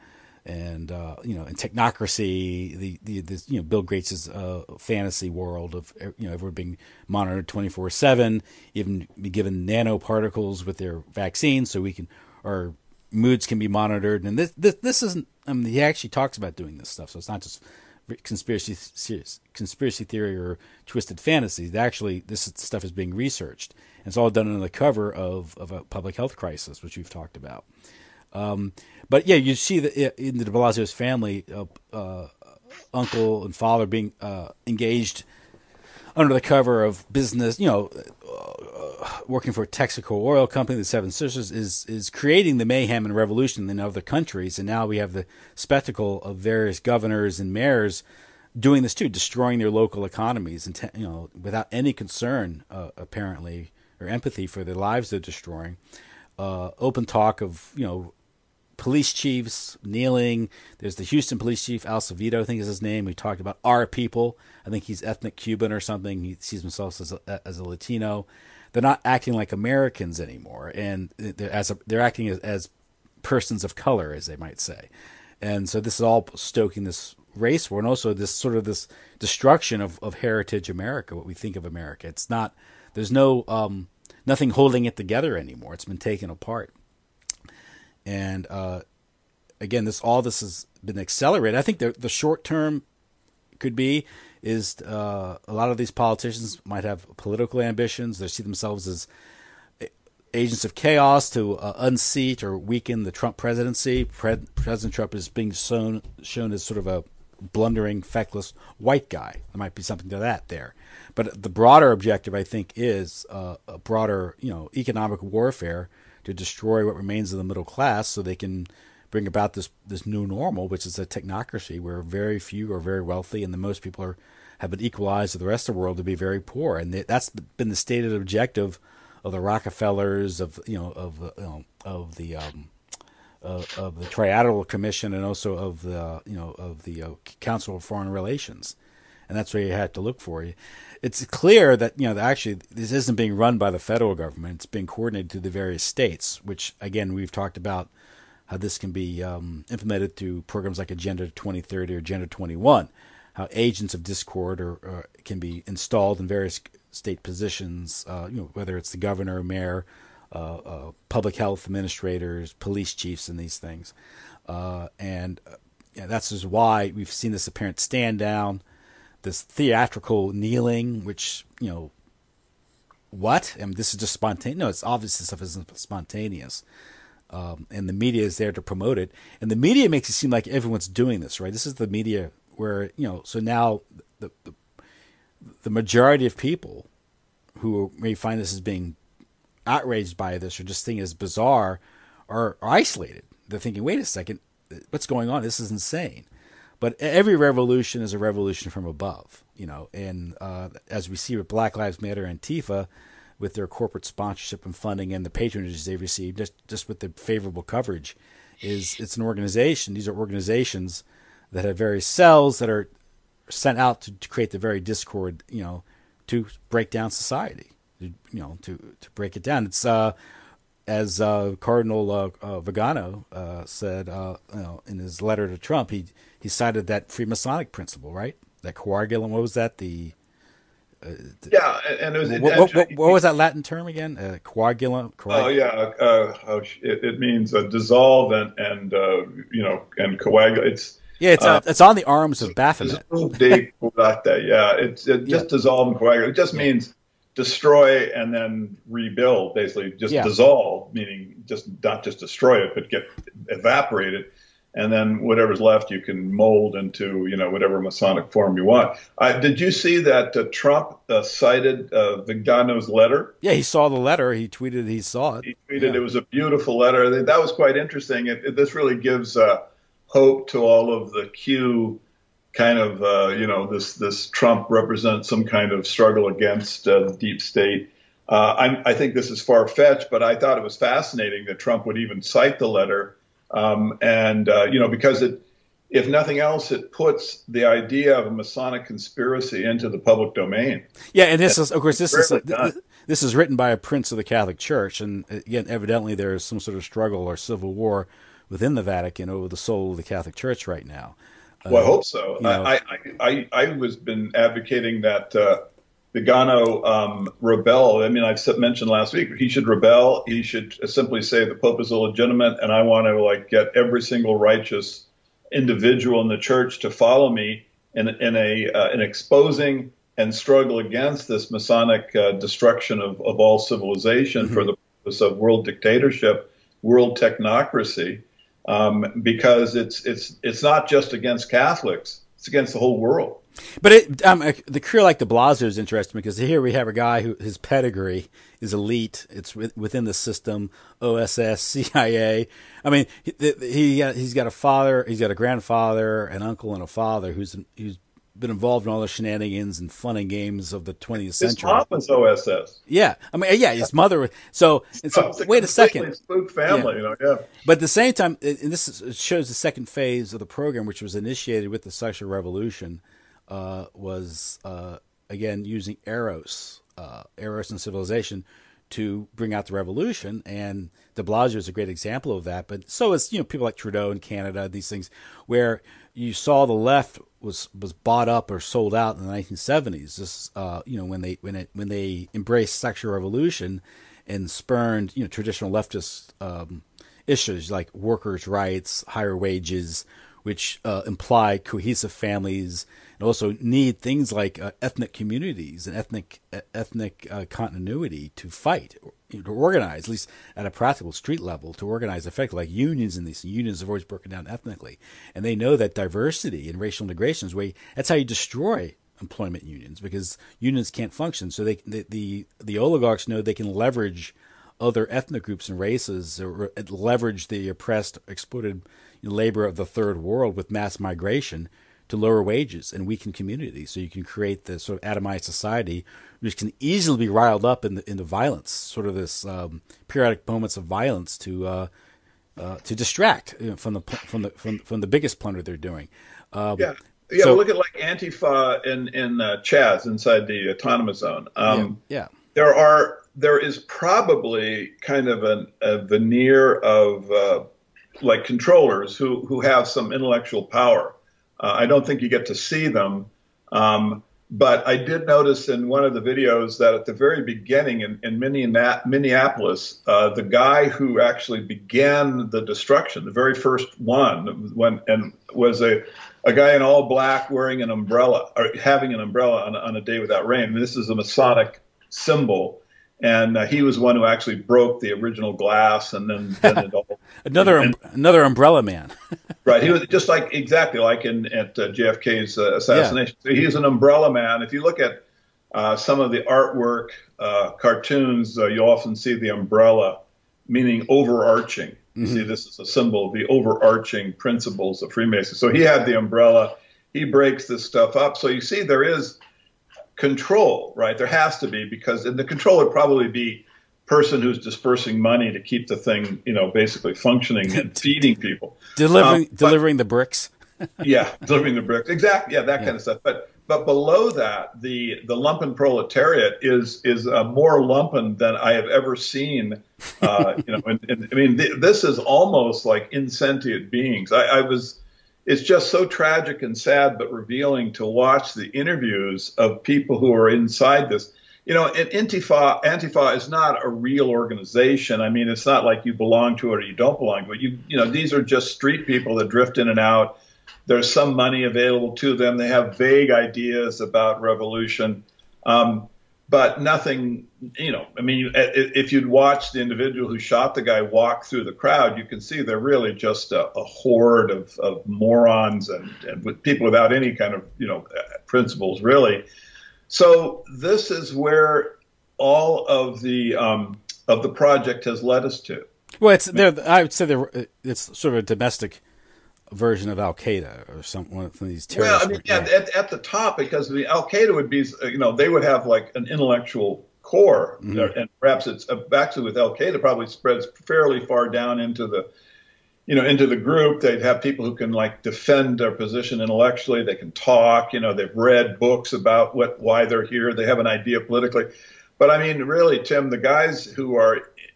and uh, you know, and technocracy, the the this, you know, Bill Gates' uh, fantasy world of, you know, everyone being monitored twenty-four seven, even be given nanoparticles with their vaccines, so we can, our moods can be monitored. And this this this isn't. I mean, he actually talks about doing this stuff, so it's not just conspiracy conspiracy theory or twisted fantasy. Actually, this stuff is being researched, and it's all done under the cover of of a public health crisis, which we've talked about. Um, but yeah, you see that in the De Blasio's family, uh, uh, uncle and father being uh, engaged under the cover of business, you know, uh, working for a Texaco oil company, the Seven Sisters, is is creating the mayhem and revolution in other countries. And now we have the spectacle of various governors and mayors doing this too, destroying their local economies, and te- you know, without any concern, uh, apparently, or empathy for the lives they're destroying. Uh, open talk of, you know, police chiefs kneeling. There's the Houston police chief, Al Savito, I think is his name. We talked about our people. I think he's ethnic Cuban or something. He sees himself as a, as a Latino. They're not acting like Americans anymore, and they're, as a, they're acting as, as persons of color, as they might say. And so this is all stoking this race war, and also this sort of this destruction of, of heritage America, what we think of America. It's not, there's no, um, nothing holding it together anymore. It's been taken apart. And uh, again, this all this has been accelerated. I think the the short term could be is uh, a lot of these politicians might have political ambitions. They see themselves as agents of chaos to uh, unseat or weaken the Trump presidency. Pre- President Trump is being shown shown as sort of a blundering, feckless white guy. There might be something to that there. But the broader objective, I think, is uh, a broader, you know, economic warfare to destroy what remains of the middle class, so they can bring about this this new normal, which is a technocracy where very few are very wealthy, and the most people are have been equalized to the rest of the world to be very poor. And they, that's been the stated objective of the Rockefellers, of you know, of you know, of the um, uh, of the Trilateral Commission, and also of the you know of the uh, Council of Foreign Relations. And that's where you had to look for. It's clear that, you know, actually this isn't being run by the federal government. It's being coordinated through the various states, which, again, we've talked about how this can be um, implemented through programs like Agenda twenty thirty or Agenda twenty-one, how agents of discord or, or can be installed in various state positions, uh, you know, whether it's the governor, mayor, uh, uh, public health administrators, police chiefs, and these things. Uh, and uh, yeah, that's just why we've seen this apparent stand down, this theatrical kneeling, which, you know, what? I mean, this is just spontaneous. No, it's obvious this stuff isn't spontaneous. Um, and the media is there to promote it. And the media makes it seem like everyone's doing this, right? This is the media where, you know, so now the the, the majority of people who may find this as being outraged by this or just think it's bizarre are, are isolated. They're thinking, wait a second, what's going on? This is insane. But every revolution is a revolution from above, you know. And uh, as we see with Black Lives Matter and Antifa, with their corporate sponsorship and funding and the patronage they've received, just just with the favorable coverage, is it's an organization. These are organizations that have various cells that are sent out to, to create the very discord, you know, to break down society, you know, to to break it down. It's uh, as uh, Cardinal uh, uh, Vigano uh, said, uh, you know, in his letter to Trump, he. He cited that Freemasonic principle, right? That coagulum. What was that? The, uh, the yeah, and it was. What, what, what, what was that Latin term again? Uh, coagulum. Coagul- oh yeah, uh, uh, it, it means uh, dissolve and and uh, you know and coagulate. It's yeah, it's uh, it's on the arms of Baphomet. yeah, it's it just yeah. dissolve and coagulate. It just yeah. means destroy and then rebuild. Basically, just yeah. dissolve, meaning just not just destroy it, but get evaporate it. And then whatever's left, you can mold into, you know, whatever Masonic form you want. Uh, did you see that uh, Trump uh, cited uh, Vigano's letter? Yeah, he saw the letter. He tweeted he saw it. He tweeted yeah. it was a beautiful letter. That was quite interesting. It, it, this really gives uh, hope to all of the Q kind of, uh, you know, this this Trump represents some kind of struggle against uh, the deep state. Uh, I, I think this is far-fetched, but I thought it was fascinating that Trump would even cite the letter. Um, and, uh, you know, because it, if nothing else, it puts the idea of a Masonic conspiracy into the public domain. Yeah. And this is, of course, this is, this, this is written by a prince of the Catholic Church. And again, evidently there is some sort of struggle or civil war within the Vatican over the soul of the Catholic Church right now. Uh, Well, I hope so. you know, I, I, I, I was been advocating that uh, Vigano um, rebel. I mean, I've mentioned last week, he should rebel. He should simply say the Pope is illegitimate, and I want to like get every single righteous individual in the church to follow me in, in a uh, in exposing and struggle against this Masonic uh, destruction of, of all civilization mm-hmm. for the purpose of world dictatorship, world technocracy. Um, because it's it's it's not just against Catholics; it's against the whole world. But it, um, the career like de Blasio is interesting because here we have a guy who his pedigree is elite. It's within the system, O S S, C I A. I mean, he, he he's got a father, he's got a grandfather, an uncle, and a father who's who's been involved in all the shenanigans and fun and games of the twentieth century. His mom was O S S. Yeah, I mean, yeah, his mother. So, and so, so wait a second. Spook family, yeah. you know, yeah. But at the same time, and this shows the second phase of the program, which was initiated with the sexual revolution, uh, was uh, again using eros, uh, eros and civilization, to bring out the revolution. And de Blasio is a great example of that. But so is you know people like Trudeau in Canada, these things where you saw the left was was bought up or sold out in the nineteen seventies. This, uh, you know, when they when it when they embraced sexual revolution and spurned you know traditional leftist um, issues like workers' rights, higher wages, which uh, imply cohesive families, and also need things like uh, ethnic communities and ethnic uh, ethnic uh, continuity to fight, you know, to organize, at least at a practical street level, to organize effectively, like unions in these. Unions have always broken down ethnically. And they know that diversity and racial integration is way, that's how you destroy employment unions, because unions can't function. So they, the, the, the oligarchs know they can leverage other ethnic groups and races, or leverage the oppressed, exploited labor of the third world with mass migration to lower wages and weaken communities. So you can create this sort of atomized society which can easily be riled up in the, into violence, sort of this um, periodic moments of violence to uh, uh, to distract you know, from the from the from, from the biggest plunder they're doing. Um, yeah, yeah. So, well, look at like Antifa in in uh, Chaz inside the autonomous zone. Um, yeah, yeah. There are there is probably kind of an, a veneer of uh, like controllers who who have some intellectual power. Uh, I don't think you get to see them. Um, but I did notice in one of the videos that at the very beginning in, in Minneapolis, uh, the guy who actually began the destruction, the very first one, when and was a, a guy in all black wearing an umbrella, or having an umbrella on, on a day without rain. And this is a Masonic symbol. And uh, he was one who actually broke the original glass, and then, then it all, another and, um, another umbrella man. Right, he was just like exactly like in at uh, J F K's uh, assassination. Yeah. So he's an umbrella man. If you look at uh, some of the artwork, uh, cartoons, uh, you often see the umbrella, meaning overarching. You mm-hmm. see, this is a symbol of the overarching principles of Freemasonry. So he had the umbrella. He breaks this stuff up. So you see, there is control, right? There has to be, because and the control would probably be person who's dispersing money to keep the thing, you know, basically functioning and feeding people, delivering um, but, delivering the bricks. yeah, delivering the bricks, exactly. Yeah, that yeah. kind of stuff. But but below that, the the lumpen proletariat is is uh, more lumpen than I have ever seen. Uh, you know, and, and I mean, th- this is almost like insentient beings. I, I was. It's just so tragic and sad, but revealing to watch the interviews of people who are inside this. You know, and Antifa, Antifa is not a real organization. I mean, it's not like you belong to it or you don't belong to it. You, you know, these are just street people that drift in and out. There's some money available to them. They have vague ideas about revolution, um, but nothing, you know, I mean, if you'd watch the individual who shot the guy walk through the crowd, you can see they're really just a, a horde of, of morons and, and with people without any kind of, you know, principles, really. So this is where all of the um, of the project has led us to. Well, it's there. I would say there, it's sort of a domestic version of Al Qaeda or some one of these terrorists. Well, I mean, yeah, yeah. At, at the top, because the Al Qaeda would be, you know, they would have like an intellectual core, mm-hmm. and perhaps it's actually with Al Qaeda probably spreads fairly far down into the, you know, into the group. They'd have people who can like defend their position intellectually. They can talk. You know, they've read books about what why they're here. They have an idea politically. But I mean, really, Tim, the guys who are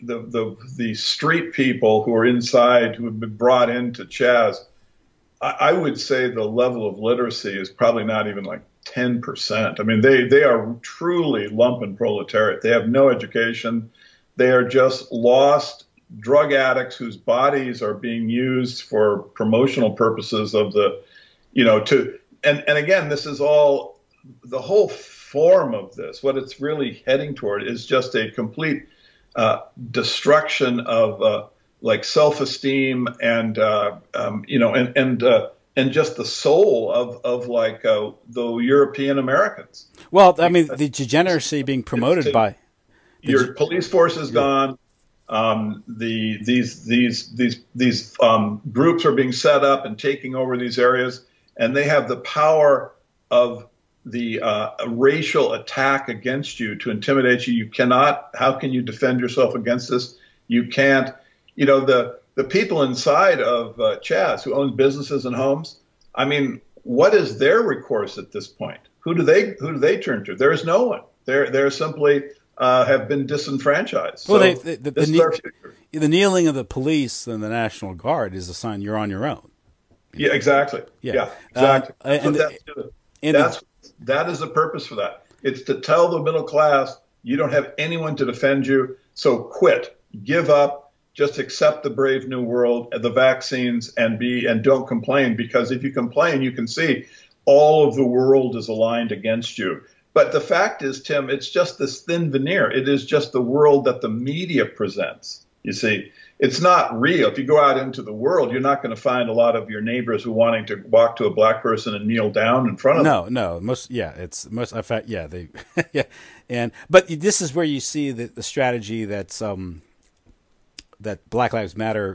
the the the street people who are inside, who have been brought into Chaz, I, I would say the level of literacy is probably not even like ten percent. I mean, they they are truly lumpen proletariat. They have no education. They are just lost drug addicts whose bodies are being used for promotional purposes of the, you know, to and and again, this is all the whole form of this. What it's really heading toward is just a complete uh, destruction of uh, like self-esteem and uh, um, you know and and uh, and just the soul of of like uh, the European Americans. Well, I mean, the degeneracy being promoted to, by your ge- police force is yeah. gone. Um, the these these these these um, groups are being set up and taking over these areas, and they have the power of the uh, racial attack against you to intimidate you. You cannot. How can you defend yourself against this? You can't. You know, the the people inside of uh, Chaz who own businesses and homes. I mean, what is their recourse at this point? Who do they who do they turn to? There is no one. They're they're simply uh, have been disenfranchised. Well, so they, the, the, this the, is our future. The kneeling of the police and the National Guard is a sign you're on your own. Yeah, exactly. Yeah, yeah exactly. Uh, and that's the, that's the, that is the purpose for that. It's to tell the middle class you don't have anyone to defend you, so quit, give up, just accept the brave new world, the vaccines, and be and don't complain, because if you complain, you can see all of the world is aligned against you. But the fact is, Tim, it's just this thin veneer. It is just the world that the media presents. You see, it's not real. If you go out into the world, you're not going to find a lot of your neighbors who are wanting to walk to a black person and kneel down in front of no, them. No, no. Most, yeah, it's most. In fact, yeah, they, yeah, and but this is where you see the, the strategy that's um that Black Lives Matter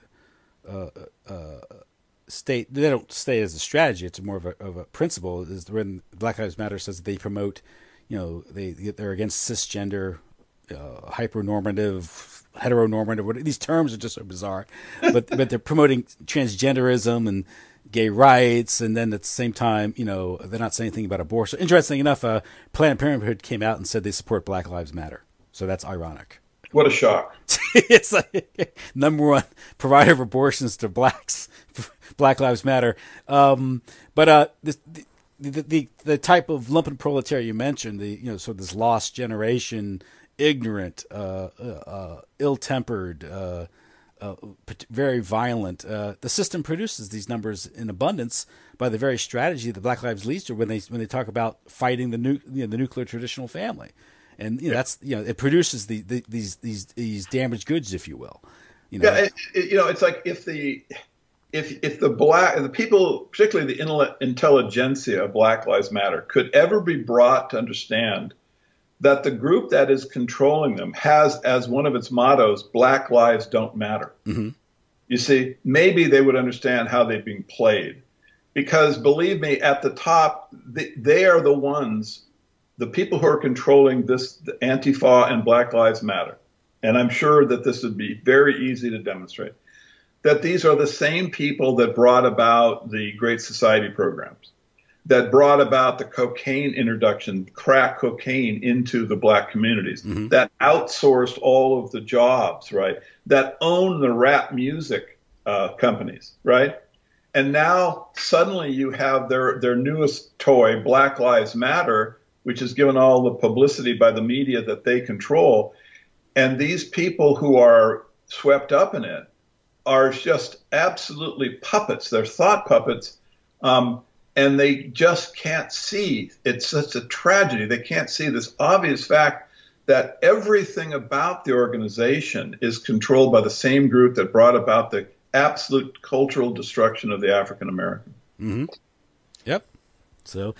uh, uh, uh, state. They don't state as a strategy. It's more of a of a principle. Is when Black Lives Matter says that they promote, you know, they they're against cisgender, uh, hypernormative, heteronormative. What, these terms are just so bizarre, but but they're promoting transgenderism and gay rights, and then at the same time, you know, they're not saying anything about abortion. Interesting enough, uh, Planned Parenthood came out and said they support Black Lives Matter. So that's ironic. What a shock! It's like number one provider of abortions to blacks. Black Lives Matter. Um, but uh, this, the, the the the type of lumpen proletariat you mentioned, the you know, sort of this lost generation, ignorant, uh, uh, ill-tempered, uh, uh, very violent. Uh, the system produces these numbers in abundance by the very strategy that Black Lives leads to when they when they talk about fighting the nu- you know, the nuclear traditional family. And you know, that's you know it produces the, the these these these damaged goods, if you will. You know, yeah, it, it, you know, it's like if the if if the black the people, particularly the intelligentsia of Black Lives Matter, could ever be brought to understand that the group that is controlling them has as one of its mottos, "Black lives don't matter." Mm-hmm. You see, maybe they would understand how they're being played, because believe me, at the top, they, they are the ones. The people who are controlling this, the Antifa and Black Lives Matter, and I'm sure that this would be very easy to demonstrate, that these are the same people that brought about the Great Society programs, that brought about the cocaine introduction, crack cocaine into the black communities, mm-hmm. that outsourced all of the jobs, right, that own the rap music uh, companies, right? And now suddenly you have their, their newest toy, Black Lives Matter, which is given all the publicity by the media that they control. And these people who are swept up in it are just absolutely puppets. They're thought puppets. Um, and they just can't see. It's such a tragedy. They can't see this obvious fact that everything about the organization is controlled by the same group that brought about the absolute cultural destruction of the African American. Mm-hmm. Yep. So...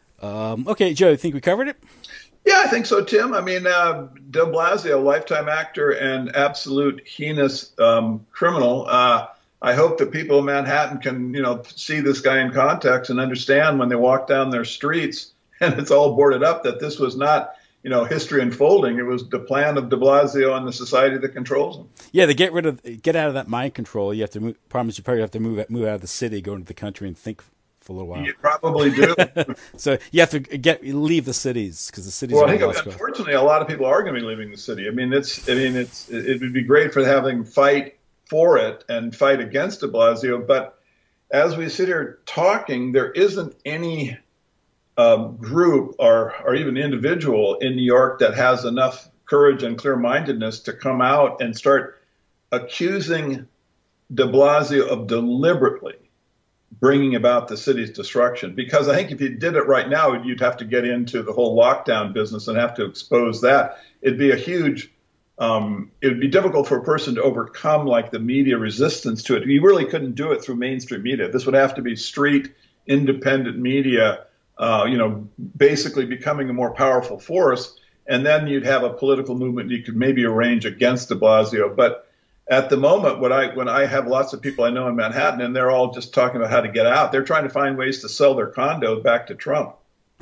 Um, okay, Joe, you think we covered it? Yeah, I think so, Tim. I mean, uh, de Blasio, lifetime actor and absolute heinous um, criminal. Uh, I hope that people in Manhattan can, you know, see this guy in context and understand when they walk down their streets and it's all boarded up that this was not, you know, history unfolding. It was the plan of de Blasio and the society that controls him. Yeah, to get rid of, get out of that mind control, you have to move. Problem is, you probably have to move move out of the city, go into the country, and think for a little while. You probably do. So you have to get leave the cities because the cities. Well, are I think lost unfortunately a lot of people are going to be leaving the city. I mean, it's. I mean, it's. It would be great for having fight for it and fight against de Blasio, but as we sit here talking, there isn't any um, group or or even individual in New York that has enough courage and clear-mindedness to come out and start accusing de Blasio of deliberately bringing about the city's destruction. Because I think if you did it right now, you'd have to get into the whole lockdown business and have to expose that. It'd be a huge, um, it would be difficult for a person to overcome like the media resistance to it. You really couldn't do it through mainstream media. This would have to be street, independent media, uh, you know, basically becoming a more powerful force. And then you'd have a political movement you could maybe arrange against de Blasio. But at the moment, when I when I have lots of people I know in Manhattan, and they're all just talking about how to get out, they're trying to find ways to sell their condo back to Trump.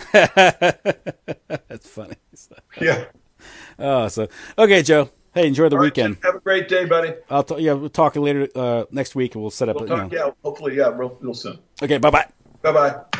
That's funny. Yeah. Oh, so okay, Joe. Hey, enjoy the all weekend. Right, have a great day, buddy. I'll t- yeah, we'll talk later uh, next week, and we'll set up. We'll you talk, know. Yeah, hopefully, yeah, real, real soon. Okay, bye bye. Bye bye.